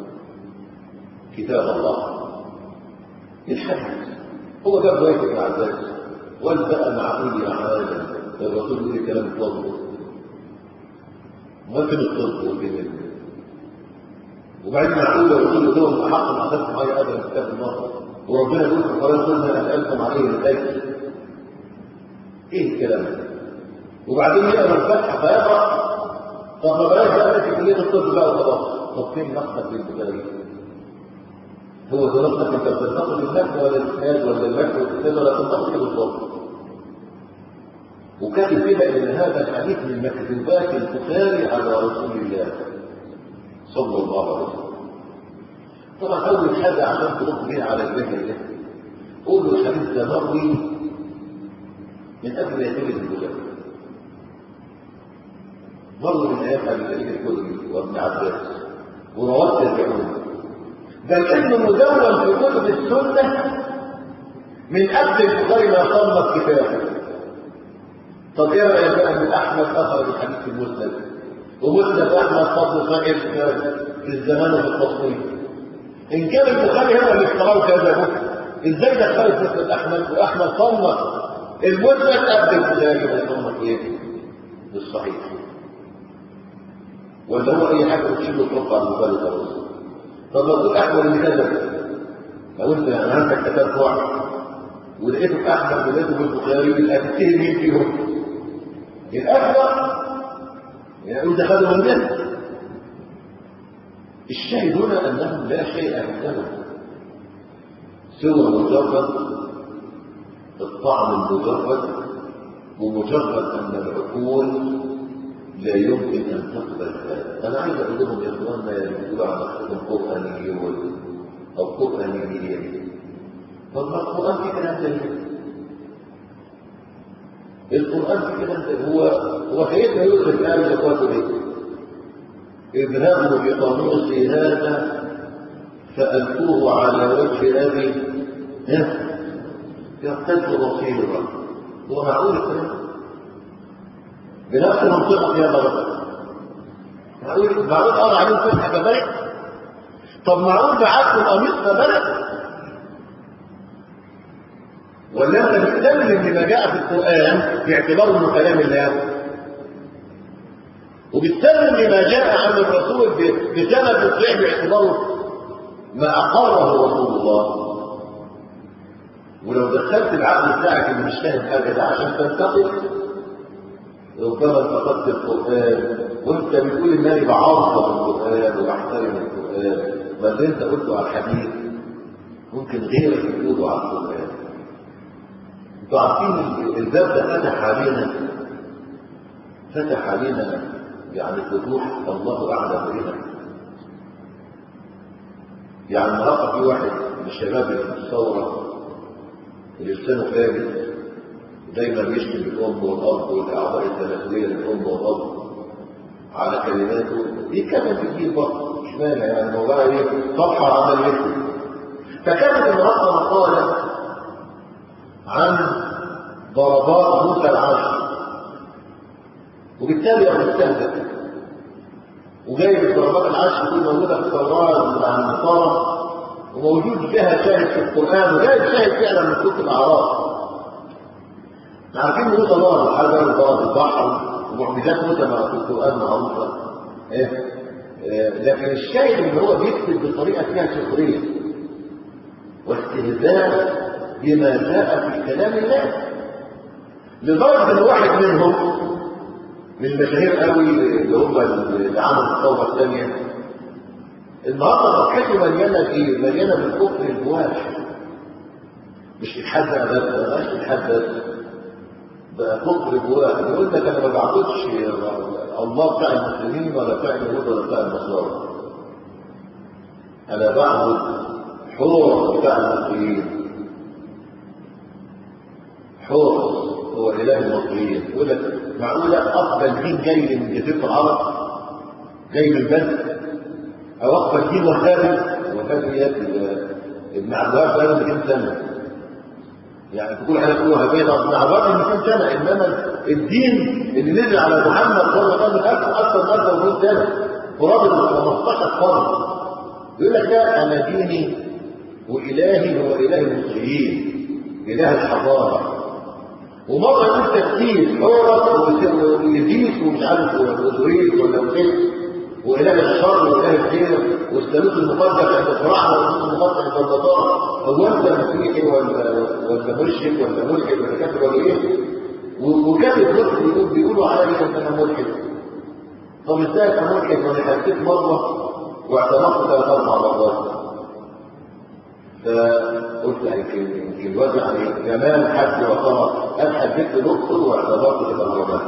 كتاب الله. الحديث هو ده روايه ابن عباس. والبقى معقول يا عالم الرسول يقول كلام الطب ما كان الطب وكده. وبعدين معقول الرسول يقول لهم حق ما اخذتم عليه اجرا كتاب الله، وربنا يقول في القران قلنا اسالكم عليه الاجر. ايه الكلام ده؟ وبعدين يقرا الفتح فيقرا. طب ما بلاش بقى في كليه الطب بقى وخلاص. طب فين نقصك للبكالوريوس؟ هو دراستك انت بتنتقل الماده ولا الاسناد ولا الماده والكتاب ولا تنتقل بالضبط؟ وكاتب كده ان هذا الحديث من مكتوبات البخاري على رسول الله صلى الله عليه وسلم. طبعا اول حاجه عشان ترد بيها على الجهل ده قولوا الحديث ده مروي من قبل ما يتم البخاري. مر من ايام ابي سعيد الخدري وابن عباس ورواه التابعون. بل انه مدون في كتب السنه من قبل البخاري ما صنف كتابه. طب ايه رايك بقى ان احمد اخرج الحديث في المسند، ومسند احمد فضل صحيح في الزمان وفي التصنيف. ان كان البخاري هو اللي اختاره كذا ازاي دخلت مسند احمد واحمد صنف المسند قبل البخاري ما صنف ايه؟ بالصحيح. ولا هو اي حاجه تشيله تحط على البخاري خلاص. طب لو تقول احمد اللي كذا، لو انت عندك كتاب واحد ولقيته في احمد ولقيته في البخاري هتتهم مين فيهم؟ الاكبر يعني انت خدوا من ده. الشاهد هنا انهم لا شيء عندهم سوى مجرد الطعن المجرد، ومجرد ان العقول لا يمكن ان تقبل هذا. انا عايز اقول لهم يا اخواننا يقولوا على نفسهم قرانيون او قرانيين. طب ما القران في كلام زي القران في كلام زي هو سيدنا يوسف قال لاخواته ايه؟ اذهبوا بقميصي هذا فالقوه على وجه ابي يقتل بصيرا. هو معقول الكلام بنفس منطقه يا بابا؟ معقول قال عليهم فتح كذلك؟ طب معقول بعتوا القميص كذلك؟ ولا انت بتسلم لما جاء في القرآن باعتباره انه كلام الله، وبتسلم لما جاء عن الرسول بسند الصحيح باعتباره ما أقره رسول الله. ولو دخلت العقل بتاعك اللي مش فاهم حاجه ده عشان تنتقد، ربما انتقدت القرآن وانت بتقول ان انا بعظم القرآن وبحترم القرآن، ما اللي انت قلته على الحديث ممكن غيرك يقوله على القرآن. انتوا عارفين الباب ده فتح علينا يعني فتوح الله اعلم بها. يعني النهارده في واحد من الشباب اللي في الثوره اللي لسانه خابز دايما بيشتم الام والاب والاعضاء التناسليه للام والاب على كلماته دي كانت بتجيب برضه مش مانع، يعني هو بقى ايه صفحه عمل يكتب. فكانت النهارده مقاله عن ضربات موسى العاشر، وبالتالي انا مستهدف وجايب الضربات العشر دي موجوده في التوراه عن النصارى وموجود فيها شاهد في القران وجايب شاهد فعلا من كتب الاعراف. عارفين موسى ضرب الحجر وضرب البحر ومعجزات موسى في القران معروفه لكن الشاهد اللي هو بيكتب بطريقه فيها سخريه واستهزاء بما جاء في كلام الله، لدرجه ان واحد منهم من المشاهير قوي اللي هم اللي عملوا الثوره الثانيه النهارده صفحته مليانه بايه؟ مليانه بالكفر الفواحش. مش اتحدى بس مش اتحدى بقى كفر فواحش. يقول لك انا ما بعبدش الله بتاع المسلمين ولا بتاع اليهود ولا بتاع النصارى، انا بعبد حور بتاع المصريين. حور هو اله المصريين. يقول لك معقوله اقبل دين جاي من جزيره العرب جاي من البلد، او اقبل دين وهابي ابن عباس بقى 200 سنه، يعني تقول احنا نقول وهابيه ابن عباس 200 سنه، انما الدين اللي نزل على محمد صلى الله عليه وسلم اكثر من 1400 سنه قرابه 15 قرن. يقول لك لا انا ديني والهي هو اله المصريين اله الحضاره. ومره يقول تفسير حورس ويزيس ومش عارف وزريس ولا وكيل واله الشر واله الخير والثالوث المقدس عند الفراعنه والثالوث المقدس عند النصارى. هو انت مسيحي ولا مشرك ولا ملحد ولا كافر ولا ايه؟ وكافر مسلم بيقولوا عليا ان انا ملحد. طب ازاي انا ملحد وانا حسيت مره واعترفت 3-4 مرات؟ فقلت يمكن الوزع عليه كمان حد يعتبر انا حددت الاقصر واعتبرت كده الوزع.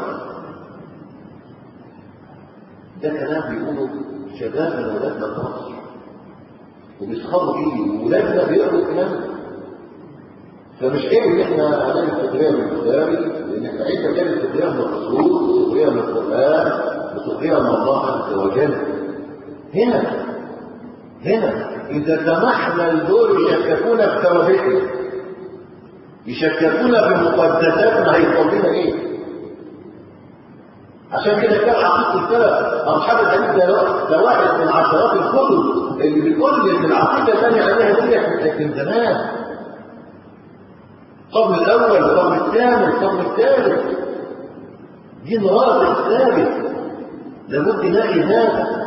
ده كلام بيقولوا شباب من ولادنا في مصر وبيسخروا فيه وولادنا بيقروا الكلام. فمش عيب ان احنا هنعمل سخريه من البخاري، لان احنا عايزين نعمل سخريه من الرسول وسخريه من القران وسخريه من الله عز وجل. هنا إذا سمحنا لدول يشككون في ثوابتنا يشككون في مقدساتنا هيحصل لنا ايه؟ عشان كده كان عقيدة السلف أصحاب الحديث ده واحد من عشرات الكتب اللي بتقول إن العقيدة الثانية عليها دي من زمان. القرن الأول القرن الثاني القرن الثالث دين راسخ ثابت لابد نلاقي هذا.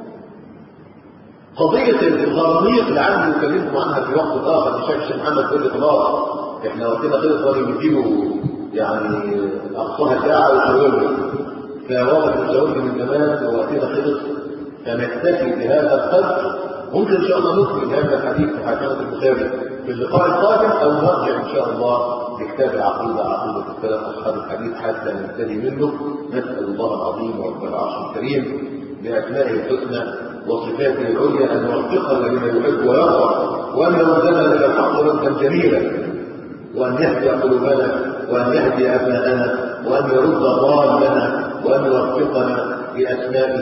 قضية الغراميق اللي عندي وكلمتكم عنها في وقت آخر مش الشيخ محمد بن خلاص احنا وقتنا خلص راجل بيجيبوا يعني أقصاها ساعة وشغل فواضح الشغل من زمان ووقتنا خلص فنكتفي بهذا القدر. ممكن إن شاء الله نكمل هذا الحديث في حكاية البخاري في اللقاء القادم أو نرجع إن شاء الله لكتاب العقيدة عقيدة السلف أصحاب الحديث حتى نبتدي منه. نسأل الله العظيم ورب العرش الكريم بأسمائه الحسنى وصفاته العليا أن يوفقنا لما يحب ويرضى وأن يردنا إلى الحق ردا جميلا وأن يهدي قلوبنا وأن يهدي أبناءنا وأن يرد ضالنا وأن يوفقنا بأسمائه